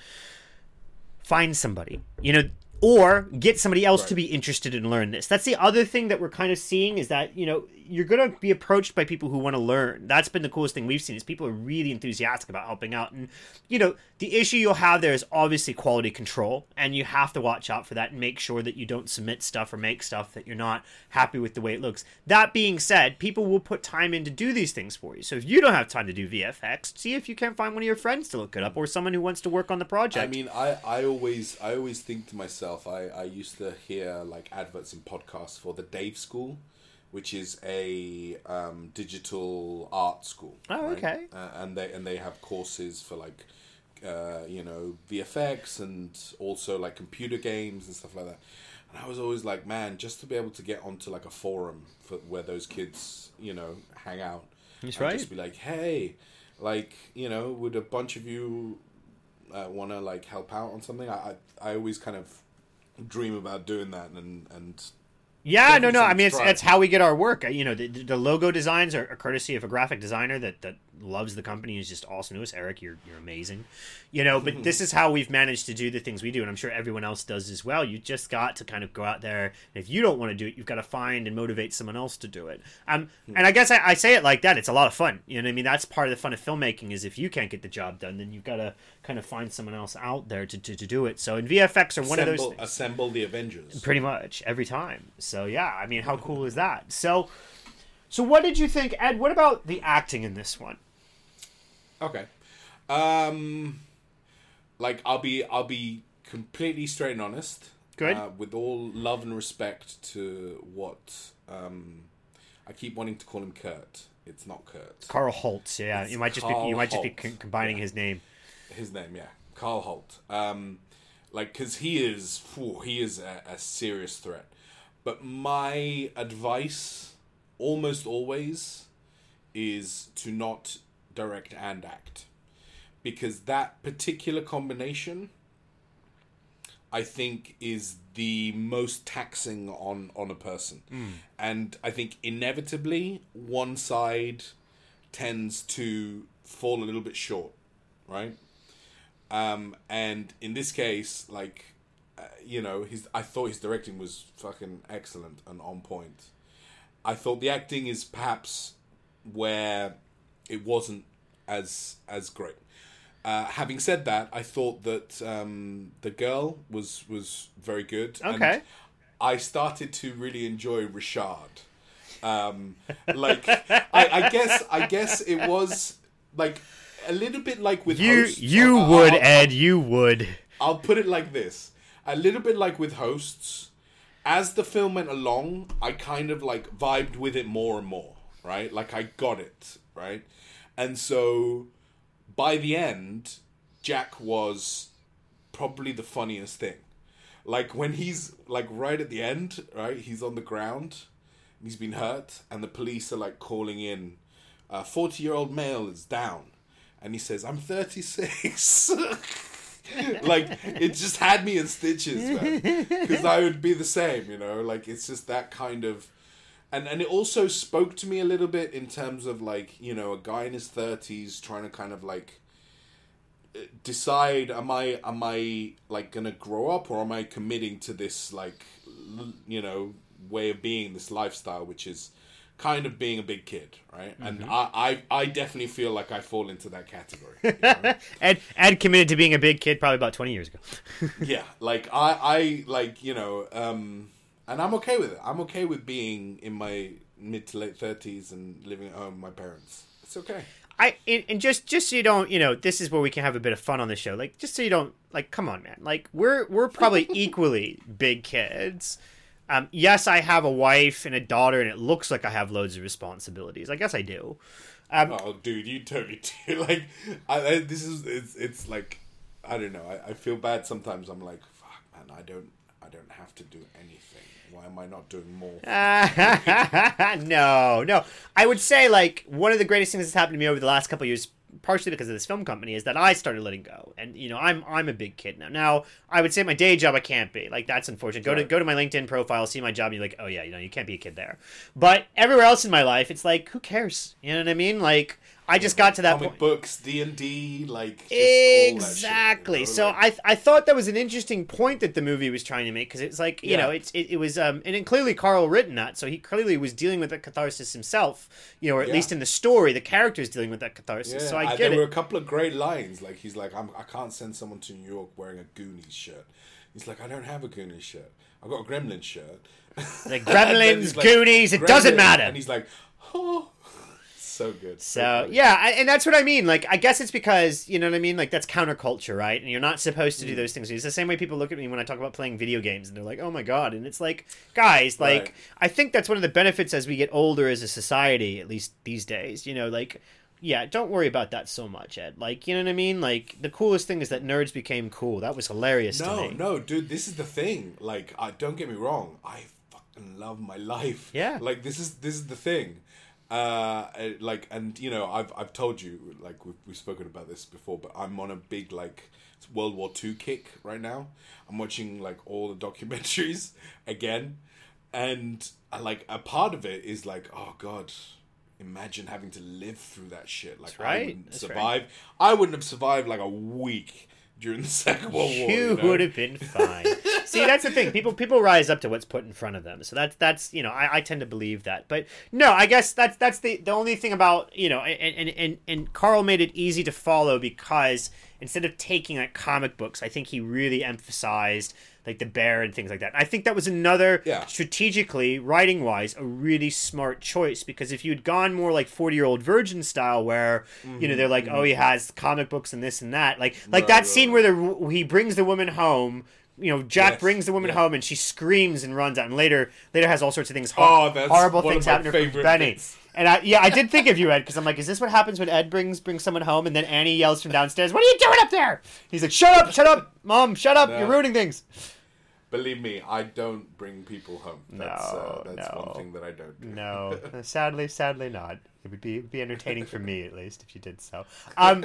find somebody, you know, or get somebody else Right. to be interested in learn this. That's the other thing that we're kind of seeing is that, you know, you're going to be approached by people who want to learn. That's been the coolest thing we've seen is people are really enthusiastic about helping out. And, you know, the issue you'll have there is obviously quality control, and you have to watch out for that and make sure that you don't submit stuff or make stuff that you're not happy with the way it looks. That being said, people will put time in to do these things for you. So if you don't have time to do V F X, see if you can find one of your friends to look it up or someone who wants to work on the project. I mean, I, I always I always think to myself, I, I used to hear like adverts in podcasts for the Dave School, which is a um, digital art school. Oh, right? okay. Uh, and they and they have courses for like uh, you know V F X and also like computer games and stuff like that. And I was always like, man, just to be able to get onto like a forum for where those kids you know hang out. That's and right. Just be like, hey, like you know, would a bunch of you uh, want to like help out on something? I, I I always kind of dream about doing that and and. Yeah, no, no. I mean, it's, Try. it's how we get our work. You know, the, the logo designs are, are courtesy of a graphic designer that, that loves the company. Is just awesome to us. Eric, you're you're amazing. You know, but this is how we've managed to do the things we do, and I'm sure everyone else does as well. You just got to kind of go out there, and if you don't want to do it, you've got to find and motivate someone else to do it. Um, and I guess I, I say it like that. It's a lot of fun. You know what I mean? That's part of the fun of filmmaking is if you can't get the job done, then you've got to kind of find someone else out there to, to, to do it. So in V F X are one assemble, of those things. Assemble the Avengers. Pretty much every time. So yeah, I mean, how cool is that? So, so what did you think, Ed? What about the acting in this one? Okay, um, like I'll be I'll be completely straight and honest. Good. Uh, with all love and respect to what um, I keep wanting to call him Kurt. It's not Kurt. Carl Holtz. Yeah, It's you might just Carl be you might just be Holt. con- combining Yeah. his name. His name, yeah, Carl Holt. Um, like, because he is, phew, he is a, a serious threat. But my advice, almost always, is to not direct and act, because that particular combination, I think, is the most taxing on on a person, mm. and I think inevitably one side tends to fall a little bit short, right? Um, and in this case, like, uh, you know, his I thought his directing was fucking excellent and on point. I thought the acting is perhaps where it wasn't as as great. Uh, having said that, I thought that um, the girl was was very good. Okay. And I started to really enjoy Richard. Um, like, I, I guess I guess it was like a little bit like with You hosts. you I'll- would, I'll- Ed. You would. I'll put it like this. A little bit like with Hosts. As the film went along, I kind of like vibed with it more and more, right? Like I got it, right? And so by the end, Jack was probably the funniest thing. Like when he's like right at the end, right? He's on the ground, he's been hurt, and the police are like calling in, a forty-year-old male is down, and he says, "I'm thirty-six." Like it just had me in stitches, man, because I would be the same, you know. Like it's just that kind of, and and it also spoke to me a little bit in terms of like, you know, a guy in his thirties trying to kind of like decide, am I am I like gonna grow up, or am I committing to this like, you know, way of being, this lifestyle, which is kind of being a big kid, right? Mm-hmm. And I, I I definitely feel like I fall into that category. You know? Ed Ed committed to being a big kid probably about twenty years ago. Yeah, like I I like, you know, um, and I'm okay with it. I'm okay with being in my mid to late thirties and living at home with my parents. It's okay. I and just just so you don't, you know, this is where we can have a bit of fun on the show. Like just so you don't, like, come on, man. Like we're we're probably equally big kids. Um, yes, I have a wife and a daughter, and it looks like I have loads of responsibilities. I guess I do. Um, oh, dude, you totally do. Like, I, I, this is it's it's like, I don't know. I, I feel bad sometimes. I'm like, fuck, man. I don't I don't have to do anything. Why am I not doing more? no, no. I would say like one of the greatest things that's happened to me over the last couple of years, partially because of this film company, is that I started letting go. And, you know, I'm I'm a big kid now. Now, I would say my day job I can't be. Like, that's unfortunate. Go right. to go to my LinkedIn profile, see my job, and you're like, oh, yeah, you know, you can't be a kid there. But everywhere else in my life, it's like, who cares? You know what I mean? Like, I just got to that Comic point. books, D and D, like, just exactly. all that shit, you So know? like... I I thought that was an interesting point that the movie was trying to make, because it's like, you Yeah. know, it's it, it was um and then clearly Carl written that, so he clearly was dealing with that catharsis himself, you know, or at Yeah. least in the story, the character's dealing with that catharsis. Yeah, so I I, get there it. were a couple of great lines. Like he's like, I'm, I can't send someone to New York wearing a Goonies shirt. He's like, I don't have a Goonies shirt. I've got a Gremlin shirt. Like And then Gremlins, he's like, Goonies, it doesn't Gremlin. matter. And he's like, oh, so good. So funny. yeah, I, and that's what I mean. Like, I guess it's because, you know what I mean. Like, that's counterculture, right? And you're not supposed to do those things. It's the same way people look at me when I talk about playing video games, and they're like, "Oh my god!" And it's like, guys, like, Right. I think that's one of the benefits as we get older as a society, at least these days. You know, like, yeah, don't worry about that so much, Ed. Like, you know what I mean? Like, the coolest thing is that nerds became cool. That was hilarious to No, me. no, dude, this is the thing. Like, I don't get me wrong. I fucking love my life. Yeah. Like, this is this is the thing. Uh, uh, like, and you know, I've I've told you, like, we've we've spoken about this before, but I'm on a big like World War Two kick right now. I'm watching like all the documentaries again, and uh, like a part of it is like, oh god, imagine having to live through that shit. Like, That's right. I wouldn't That's survive. I wouldn't have survived like a week during the Second World War. You, You know? would have been fine. See, that's the thing. People people rise up to what's put in front of them. So that's that's you know, I, I tend to believe that. But no, I guess that's that's the the only thing about, you know, and and and, and Carl made it easy to follow because instead of taking like comic books, I think he really emphasized like the bear and things like that. I think that was another Yeah. strategically, writing wise, a really smart choice, because if you'd gone more like forty year old virgin style where, mm-hmm, you know, they're like, mm-hmm. oh, he has comic books and this and that, like like Right, that right, scene right. where the, he brings the woman home. You know, Jack Yes, brings the woman yeah. home and she screams and runs out, and later later has all sorts of things, Oh, that's horrible one things of my happen to her from favorite Benny. bits. And I, yeah, I did think of you, Ed, because I'm like, is this what happens when Ed brings brings someone home, and then Annie yells from downstairs, "What are you doing up there?" He's like, "Shut up, shut up, Mom, shut up, No. you're ruining things." Believe me, I don't bring people home. That's, No, uh, that's no. one thing that I don't do. No, sadly, sadly not. It would be it would be entertaining for me, at least, if you did so. Um,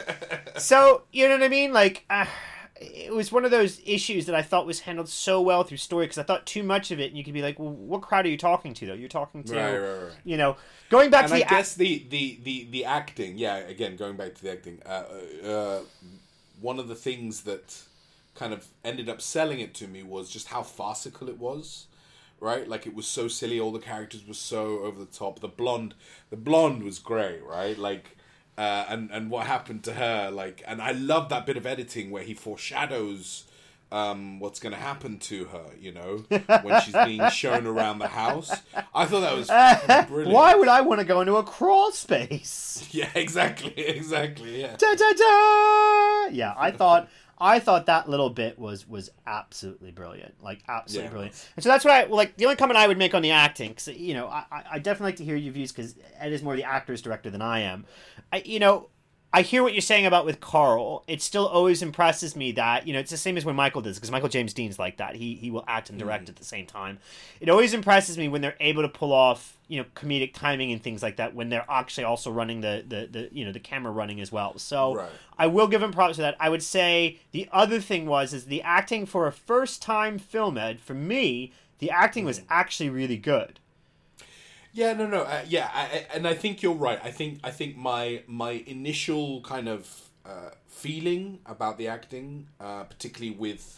so you know what I mean? Like, uh, it was one of those issues that I thought was handled so well through story, because I thought too much of it, and you could be like, well, what crowd are you talking to, though? You're talking to, Right, right, right. you know, going back And to I the guess the, the, the, the acting, yeah, again, going back to the acting, uh, uh, one of the things that kind of ended up selling it to me was just how farcical it was, right? Like, it was so silly, all the characters were so over the top. The blonde, the blonde was great, right? Like, uh, and, and what happened to her, like, and I love that bit of editing where he foreshadows um, what's going to happen to her, you know, when she's being shown around the house. I thought that was fucking brilliant. Why would I want to go into a crawl space? Yeah, exactly, exactly, yeah. Da, da, da! Yeah, I thought I thought that little bit was was absolutely brilliant, like absolutely Yeah. brilliant. And so that's what I like. The only comment I would make on the acting, because you know, I, I definitely like to hear your views because Ed is more the actor's director than I am. I, you know, I hear what you're saying about with Carl. It still always impresses me that, you know, it's the same as when Michael does, because Michael James Dean's like that. He he will act and direct mm. at the same time. It always impresses me when they're able to pull off, you know, comedic timing and things like that when they're actually also running the, the, the you know, the camera running as well. So right. I will give him props for that. I would say the other thing was, is the acting for a first-time film, Ed, for me, the acting mm. was actually really good. Yeah, no, no, uh, yeah, I, I, and I think you're right. I think I think my my initial kind of uh, feeling about the acting, uh, particularly with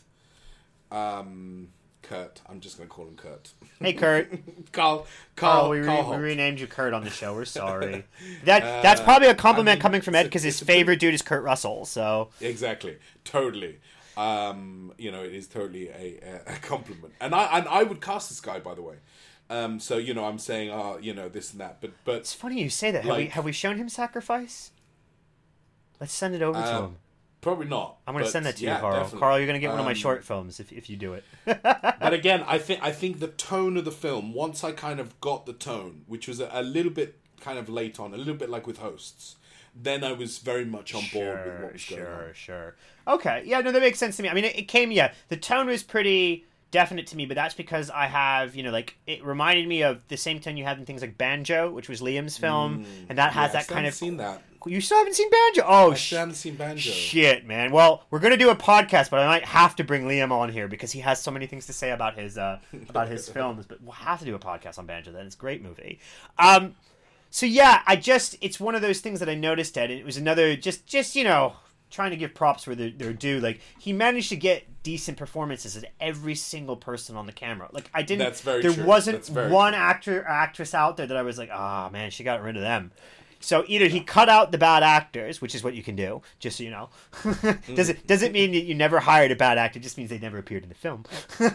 um, Kurt, I'm just going to call him Kurt. Hey, Kurt. Carl, Carl, oh, we, Carl re- we renamed you Kurt on the show. We're sorry. That uh, that's probably a compliment I mean, coming from Ed because his favorite dude is Kurt Russell. So exactly, totally. Um, you know, it is totally a, a compliment, and I and I would cast this guy, by the way. Um, so, you know, I'm saying, oh, you know, this and that, but, but it's funny you say that. Have, like, we, have we shown him Sacrifice? Let's send it over um, to him. Probably not. I'm going to send that to yeah, you, Carl. Definitely. Carl, you're going to get one um, of my short films if if you do it. But again, I think I think the tone of the film, once I kind of got the tone, which was a, a little bit kind of late on, a little bit like with Hosts, then I was very much on board sure, with what was sure, going on. Sure, sure. Okay, yeah, no, that makes sense to me. I mean, it, it came, yeah, the tone was pretty definite to me, but that's because I have, you know, like, it reminded me of the same tone you had in things like Banjo, which was Liam's film, mm, and that has yeah, that kind of... seen that. You still haven't seen Banjo? Oh, I still haven't seen Banjo. Shit, man. Well, we're gonna do a podcast, but I might have to bring Liam on here because he has so many things to say about his uh, about his films. But we'll have to do a podcast on Banjo. Then it's a great movie. Um, so yeah, I just it's one of those things that I noticed, Ed, and it was another just just you know trying to give props where they're, they're due. Like he managed to get decent performances as every single person on the camera. Like I didn't. That's very there true. wasn't very one true. actor or actress out there that I was like, ah, oh, man, she got rid of them. So either he cut out the bad actors, which is what you can do, just so you know. does it does it mean that you never hired a bad actor? It just means they never appeared in the film.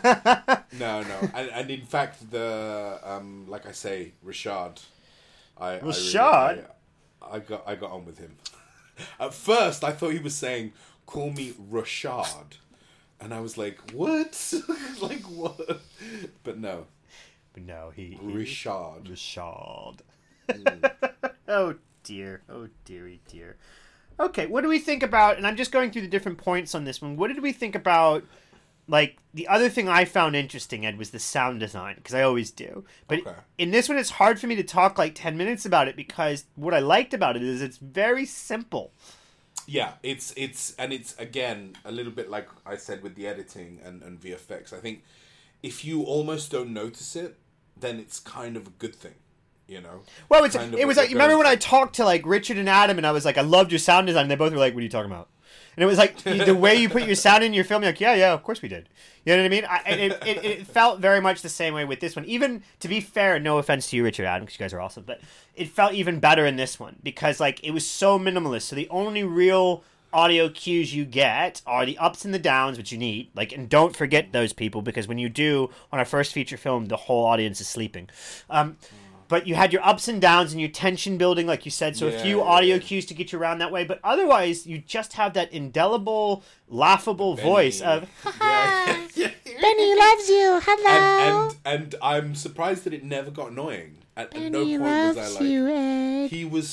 no, no, and, and in fact, the um, like I say, Rashad. I, Rashad. I, really, I, I got I got on with him. At first, I thought he was saying, "Call me Rashad," and I was like, "What? Like what?" But no. But no, he, he Rashad. Rashad. Mm. Oh dear, oh dearie dear. Okay, what do we think about, and I'm just going through the different points on this one, what did we think about, like, the other thing I found interesting, Ed, was the sound design, because I always do. But okay. in this one, it's hard for me to talk like ten minutes about it, because what I liked about it is it's very simple. Yeah, it's, it's and it's, again, a little bit like I said with the editing and, and V F X. I think if you almost don't notice it, then it's kind of a good thing. You know, well, it's, it was like, you remember when I talked to like Richard and Adam and I was like, I loved your sound design, and they both were like, what are you talking about? And it was like the way you put your sound in your film, you're like, yeah, yeah, of course we did. You know what I mean? I, it, it, it felt very much the same way with this one. Even, to be fair, no offense to you, Richard and Adam, because you guys are awesome, but it felt even better in this one because like it was so minimalist. So the only real audio cues you get are the ups and the downs, which you need. Like, and don't forget those people, because when you do on our first feature film, the whole audience is sleeping. Um, But you had your ups and downs and your tension building, like you said, so yeah, a few yeah, audio yeah. cues to get you around that way. But otherwise, you just have that indelible, laughable Benny. voice of, yeah, yeah. Benny loves you. Hello. And, and and I'm surprised that it never got annoying. At, at no Benny point was loves I like. you, Ed. He was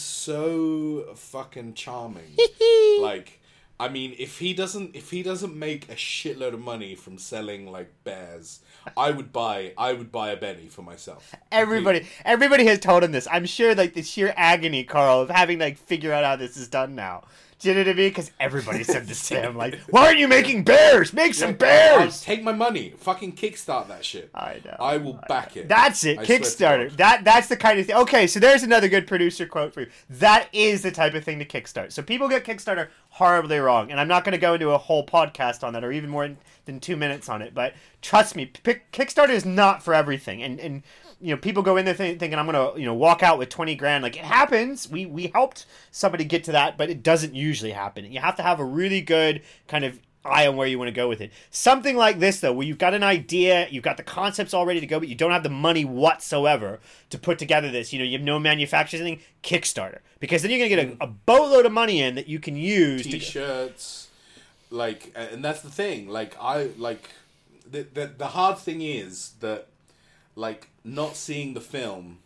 so fucking charming. Like, I mean, if he doesn't, if he doesn't make a shitload of money from selling like bears, I would buy, I would buy a Benny for myself. everybody, everybody has told him this. I'm sure, like, the sheer agony, Carl, of having, like, figure out how this is done now. Do you know what I mean? Because everybody said this to him, like, why aren't you making bears? Make some bears! Take my money. Fucking kickstart that shit. I know. I will I back know. it. That's it. I swear to Kickstarter. God. That that's the kind of thing. Okay, so there's another good producer quote for you. That is the type of thing to kickstart. So people get Kickstarter horribly wrong, and I'm not going to go into a whole podcast on that, or even more than two minutes on it. But trust me, pick, Kickstarter is not for everything, and and. You know, people go in there th- thinking I'm gonna, you know, walk out with twenty grand. Like, it happens. We we helped somebody get to that, but it doesn't usually happen. You have to have a really good kind of eye on where you want to go with it. Something like this, though, where you've got an idea, you've got the concepts all ready to go, but you don't have the money whatsoever to put together this. You know, you have no manufacturers, anything. Kickstarter, because then you're gonna get a, a boatload of money in that you can use. T-shirts. Like, and that's the thing. Like, I like the the the hard thing is that like not seeing the film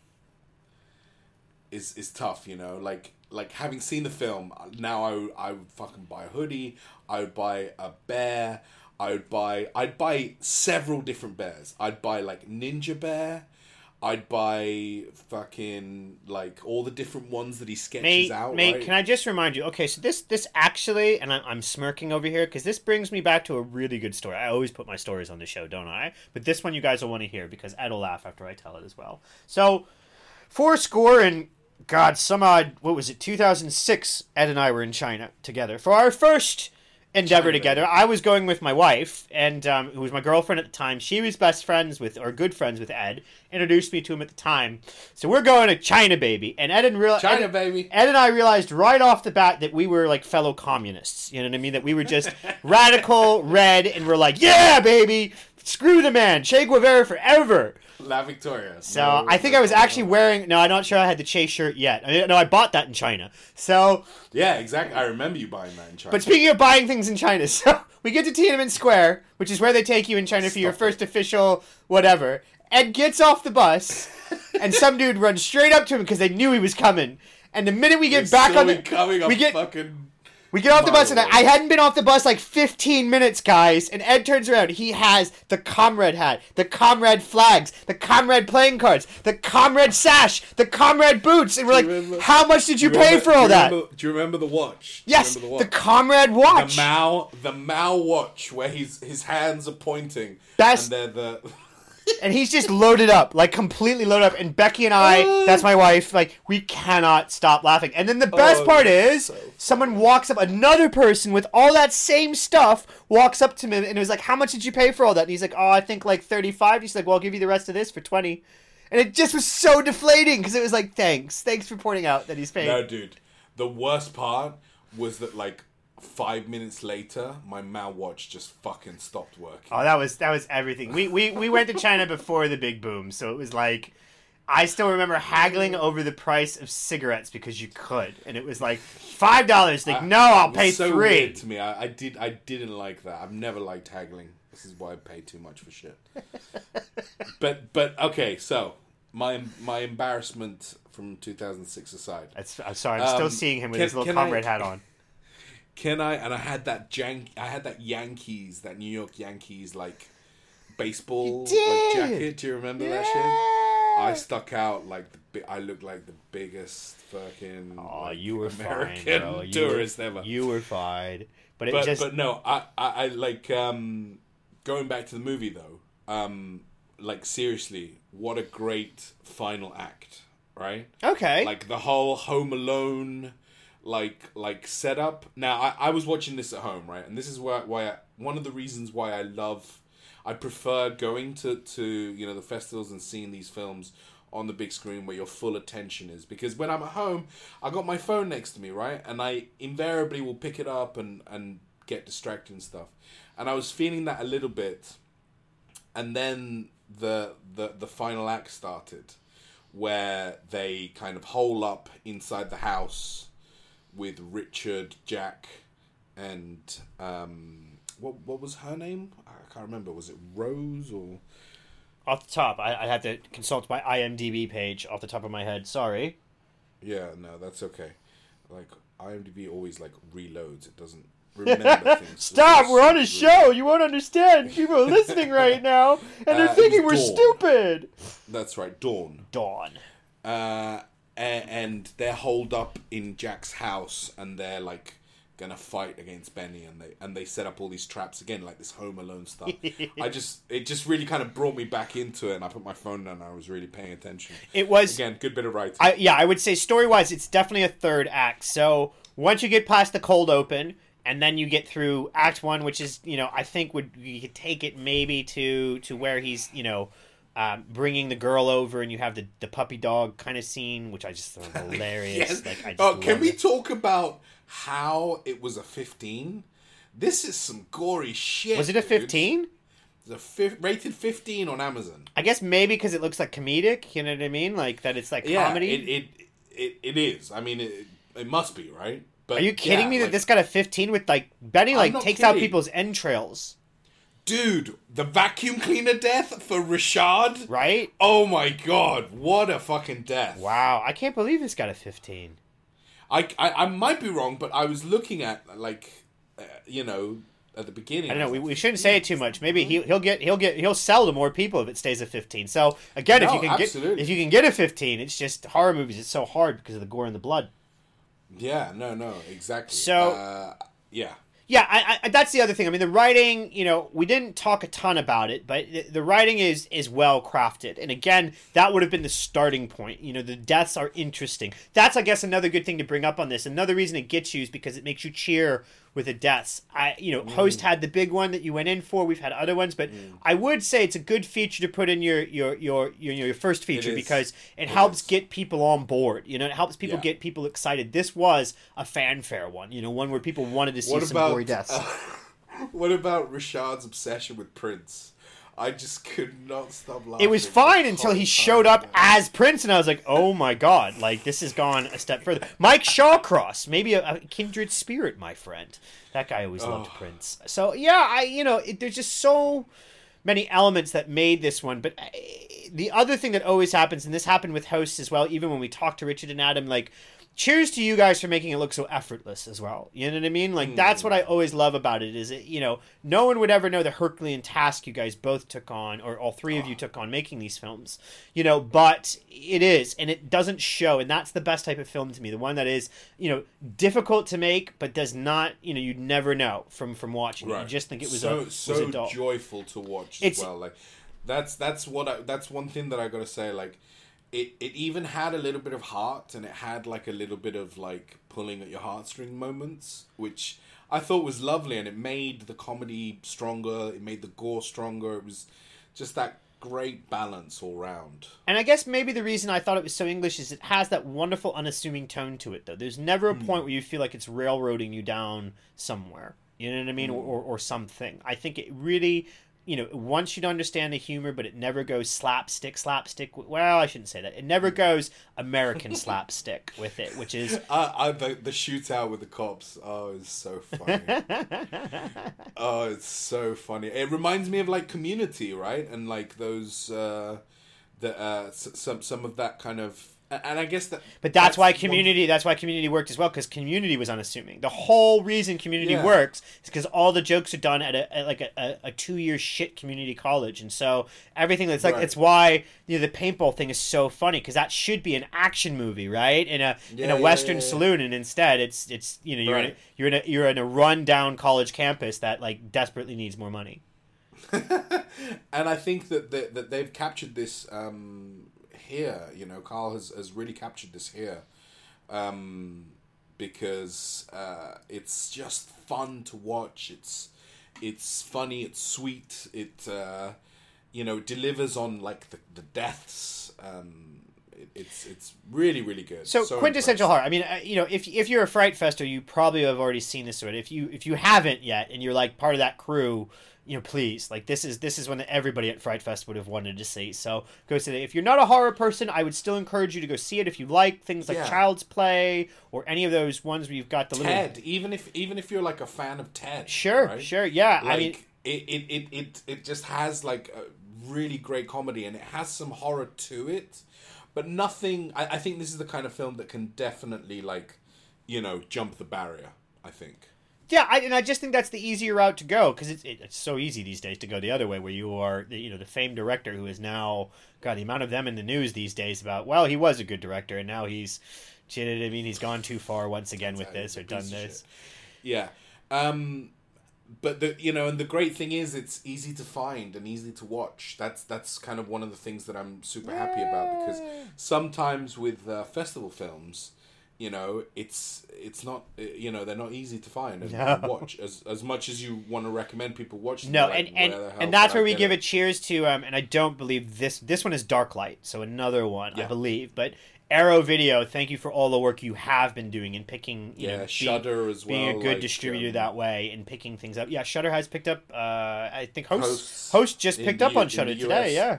is is tough. You know, like like having seen the film now, I would, I would fucking buy a hoodie. I would buy a bear. I would buy. I'd buy several different bears. I'd buy like Ninja Bear. I'd buy fucking like all the different ones that he sketches mate, out. Mate, right? can I just remind you? Okay, so this this actually, and I, I'm smirking over here because this brings me back to a really good story. I always put my stories on the show, don't I? But this one you guys will want to hear because Ed will laugh after I tell it as well. So, four score and God, some odd, what was it? two thousand six. Ed and I were in China together for our first endeavor China, together. baby. I was going with my wife, and um, who was my girlfriend at the time. She was best friends with, or good friends with Ed. Introduced me to him at the time. So we're going to China, baby. And Ed and real China, Ed, baby. Ed and I realized right off the bat that we were like fellow communists. You know what I mean? That we were just radical red, and we're like, yeah, baby, screw the man, Che Guevara forever. La Victoria. So No, I think no, I was no, actually no. wearing. No, I'm not sure I had the Che shirt yet. I mean, no, I bought that in China. So. Yeah, exactly. I remember you buying that in China. But speaking of buying things in China, so we get to Tiananmen Square, which is where they take you in China for your Stop first official whatever. Ed gets off the bus, and some dude runs straight up to him because they knew he was coming. And the minute we get They back saw on me the, coming, we I'm get fucking. we get off the bus, and I, Mile I away. hadn't been off the bus like fifteen minutes, guys. And Ed turns around. He has the comrade hat, the comrade flags, the comrade playing cards, the comrade sash, the comrade boots, and we're like, Do you remember- "How much did you Do pay remember- for all do you that?" remember- do you remember the watch? Do you Yes, remember the, the watch? comrade watch. The Mao, the Mao watch, where he's his hands are pointing, That's- and they're the. And he's just loaded up, like completely loaded up. And Becky and I, that's my wife, like we cannot stop laughing. And then the best Oh, part is, so someone walks up, another person with all that same stuff walks up to him and it was like, "How much did you pay for all that?" And he's like, "Oh, I think like thirty-five." He's like, "Well, I'll give you the rest of this for twenty." And it just was so deflating because it was like, "Thanks, thanks for pointing out that he's paying." No, dude. The worst part was that like five minutes later, my Mao watch just fucking stopped working. Oh, that was that was everything. We we we went to China before the big boom, so it was like, I still remember haggling over the price of cigarettes because you could, and it was like five dollars. Like, I- no, I'll it was pay so three. Weird to me. I, I did. I didn't like that. I've never liked haggling. This is why I pay too much for shit. but but okay, so my my embarrassment from two thousand six aside. That's, I'm sorry, I'm still Um, seeing him with can- his little can I- comrade hat on. Can I? And I had that jank. I had that Yankees, that New York Yankees, like baseball You like, did! jacket. Do you remember that shit? I stuck out like the. bi- I looked like the biggest fucking. Oh, like, you were American fine, bro. You tourist were, ever. You were fine, but it but just but no, I, I I like um going back to the movie though. Um, like seriously, what a great final act, right? okay. Like the whole Home Alone, like like setup. Now I, I was watching this at home, right, and this is why why I, one of the reasons why I love, I prefer going to to you know the festivals and seeing these films on the big screen where your full attention is, because when I'm at home, I got my phone next to me, right, and I invariably will pick it up and and get distracted and stuff, and I was feeling that a little bit, and then the the the final act started, where they kind of hole up inside the house with Richard, Jack, and um, what what was her name? I can't remember. Was it Rose or? off the top, I I had to consult my I M D B page off the top of my head. Sorry. Yeah, no, that's okay. Like IMDb always like reloads. It doesn't remember things. Stop! It's We're on a just show. You won't understand. People are listening right now, and they're Uh, thinking it we're was Dawn. stupid. That's right, Dawn. Dawn. Uh, and, and they're holed up in Jack's house, and they're like gonna fight against Benny, and they and they set up all these traps again, like this Home Alone stuff. I just it just really kind of brought me back into it, and I put my phone down, and I was really paying attention. It was Again, good bit of writing. I, yeah, I would say story-wise, it's definitely a third act. So once you get past the cold open, and then you get through Act One, which is, you know, I think would you could take it maybe to to where he's, you know, um, bringing the girl over, and you have the, the puppy dog kind of scene, which I just thought hilarious. Yes. Like, I just Oh, can loved we it. talk about how it was a fifteen? This is some gory shit. Was it a dude. fifteen? It's a fi- rated fifteen on Amazon. I guess maybe because it looks like comedic. You know what I mean? Like that it's like Yeah, comedy. it, it it it is. I mean, it it must be right. But, Are you kidding yeah, me that like, this got a fifteen with like Benny I'm like not takes out kidding. people's entrails, dude, the vacuum cleaner death for Rashad? right? Oh my god, what a fucking death. Wow, I can't believe this got a fifteen. I, I, I might be wrong, but I was looking at, like, uh, you know, at the beginning. I don't know. was We, like, we shouldn't say it too much. Maybe he he'll get he'll get he'll sell to more people if it stays at fifteen. So again, if No, you can absolutely. get if you can get a fifteen, it's just horror movies. It's so hard because of the gore and the blood. Yeah, no, no, exactly. So- uh, yeah. Yeah, I, I, that's the other thing. I mean, the writing, you know, we didn't talk a ton about it, but the, the writing is is well crafted. And again, that would have been the starting point. You know, the deaths are interesting. That's, I guess, another good thing to bring up on this. Another reason it gets you is because it makes you cheer with the deaths. I, you know, Host had the big one that you went in for. We've had other ones, but I would say it's a good feature to put in your your your your, your first feature is. because it, It helps is. get people on board. You know, it helps people Yeah. get people excited. This was a fanfare one. You know, one where people wanted to see What some about, gory deaths. uh, what about Rashad's obsession with Prince? I just could not stop laughing. It was the fine until he whole showed time, up man. as Prince, and I was like, "Oh my god! Like this has gone a step further." Mike Shawcross, maybe a, a kindred spirit, my friend. That guy always loved Oh. Prince. So yeah, I you know it, there's just so many elements that made this one. But uh, the other thing that always happens, and this happened with Hosts as well, even when we talked to Richard and Adam, like. Cheers to you guys for making it look so effortless as well. You know what I mean? Like, that's what I always love about it is, it, you know, no one would ever know the Herculean task you guys both took on, or all three of you took on making these films, you know, but it is, and it doesn't show, and that's the best type of film to me, the one that is, you know, difficult to make, but does not, you know, you'd never know from, from watching it. Right. You just think it was so, a, was so a doll. joyful to watch as It's- well. Like, that's, that's what I, that's one thing that I gotta say, like, It it even had a little bit of heart, and it had like a little bit of like pulling at your heartstring moments, which I thought was lovely, and it made the comedy stronger. It made the gore stronger. It was just that great balance all round. And I guess maybe the reason I thought it was so English is it has that wonderful unassuming tone to it, though. There's never a point where you feel like it's railroading you down somewhere. You know what I mean? Or, or, or something. I think it really, you know, it wants you to understand the humor, but it never goes slapstick, slapstick. Well, I shouldn't say that. It never goes American slapstick with it, which is... Uh, uh, the, the shootout with the cops. Oh, it's so funny. Oh, it's so funny. It reminds me of like Community, right? And like those, uh, the uh, s- some some of that kind of. And I guess that. But that's, why one- Community. That's why Community worked as well, because Community was unassuming. The whole reason Community Yeah. works is because all the jokes are done at a at like a, a, a two year shit community college, and so everything that's like Right. it's why you know the paintball thing is so funny, because that should be an action movie, right? In a in Yeah, a yeah, Western yeah, yeah. saloon, and instead it's it's you know you're in a, Right. you're in a you're in a run down college campus that like desperately needs more money. And I think that that, that they've captured this um, here. You know, Carl has, has really captured this here, um, because uh, it's just fun to watch. It's it's funny. It's sweet. It uh, you know delivers on like the the deaths. Um, it, it's it's really really good. So, quintessential horror. I mean, uh, you know, if if you're a Fright Fester, you probably have already seen this already. If you if you haven't yet, and you're like part of that crew, you know, please, like this is this is one that everybody at Fright Fest would have wanted to see. So go see it. If you're not a horror person, I would still encourage you to go see it. If you like things like Yeah. Child's Play or any of those ones where you've got the little Ted, even if even if you're like a fan of Ted, sure, right? sure, yeah. Like, I mean, it, it, it, it, it just has like a really great comedy, and it has some horror to it, but nothing. I, I think this is the kind of film that can definitely like, you know, jump the barrier. I think. yeah, I, and I just think that's the easier route to go, because it's it, it's so easy these days to go the other way, where you are, the, you know, the famed director who is now, God, the amount of them in the news these days about, well, he was a good director, and now he's, do you know what I mean? He's gone too far once again with this, or He's a done piece of this. shit. Yeah. Um, but the you know, and the great thing is it's easy to find and easy to watch. That's that's kind of one of the things that I'm super happy about, because sometimes with uh, festival films, you know, it's it's not uh, you know they're not easy to find and, No. and watch as as much as you want to recommend people watch them. No, like, and and, where the hell and that's can I where we get give it cheers to, um, and I don't believe this, this one is Darklight, so another one, I Yeah. believe, but Arrow Video, thank you for all the work you have been doing in picking, you Yeah, know, being- Shudder as well. being a good like, distributor um, that way and picking things up. Yeah, Shudder has picked up. Uh, I think Host Hosts Host just in picked the up U- on in Shudder the today. U S. Yeah,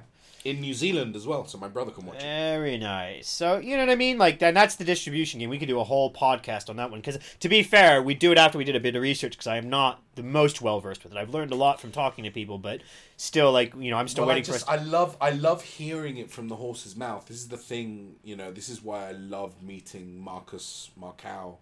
in New Zealand as well, so my brother can watch it. Very nice. So, you know what I mean? Like, then that's the distribution game. We could do a whole podcast on that one. Because, to be fair, we do it after we did a bit of research, because I am not the most well-versed with it. I've learned a lot from talking to people, but still, like, you know, I'm still Well, waiting I just, for us. I love, I love hearing it from the horse's mouth. This is the thing, you know, this is why I love meeting Marcus Marcau,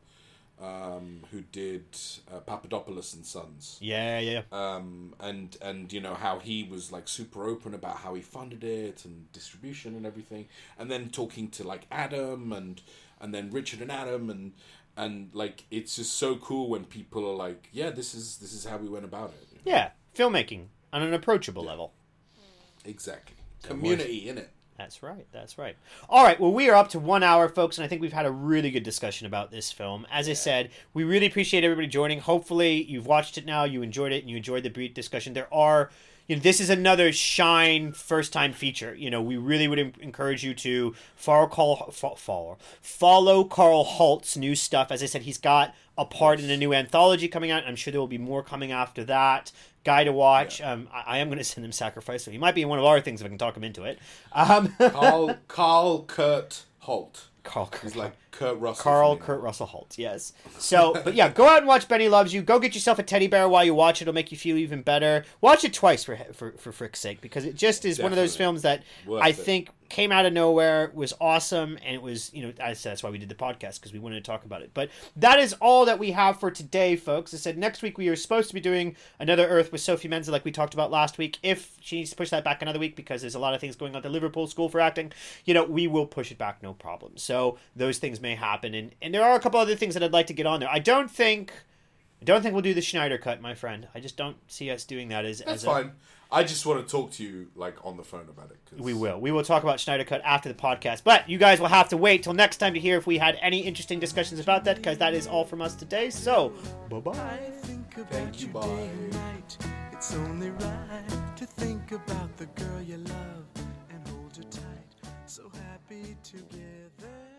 um, who did uh, Papadopoulos and Sons. Yeah, yeah. Um, and, and, you know, how he was, like, super open about how he funded it and distribution and everything. And then talking to, like, Adam and, and then Richard and Adam and, and, like, it's just so cool when people are like, yeah, this is, this is how we went about it. You know? Yeah, filmmaking on an approachable yeah. level. Exactly. Community, innit? That's right, that's right. All right, well, we are up to one hour, folks, and I think we've had a really good discussion about this film. As I said, we really appreciate everybody joining. Hopefully, you've watched it now, you enjoyed it, and you enjoyed the brief discussion. There are, you know, this is another Shine first-time feature. You know, we really would encourage you to follow Carl, follow, follow Carl Holt's new stuff. As I said, he's got a part in a new anthology coming out. I'm sure there will be more coming after that. Guy to watch. Yeah. Um, I, I am going to send him Sacrifice, so he might be in one of our things if I can talk him into it. Um, Carl, Carl Kurt Holt. Carl Kurt. He's like Kurt Russell. Carl Kurt Russell Holt, yes. So, but yeah, go out and watch Benny Loves You. Go get yourself a teddy bear while you watch it. It'll make you feel even better. Watch it twice for for for frick's sake, because it just is Definitely. one of those films that Worth I it. think came out of nowhere, was awesome, and it was, you know, I said that's why we did the podcast, because we wanted to talk about it. But that is all that we have for today, folks. I said next week we are supposed to be doing Another Earth with Sophie Menza, like we talked about last week. If she needs to push that back another week because there's a lot of things going on at the Liverpool School for Acting, you know, we will push it back, no problem. So those things may happen, and and there are a couple other things that I'd like to get on there. I don't think, I don't think we'll do the Schneider cut, my friend. I just don't see us doing that as. That's as a, fine. I just want to talk to you like on the phone about it. Cause... We will. We will talk about Schneider cut after the podcast. But you guys will have to wait till next time to hear if we had any interesting discussions about that, because that is all from us today. So, bye-bye. I think about Thank you, you bye. day and night. It's only right to think about the girl you love and hold her tight. So happy together.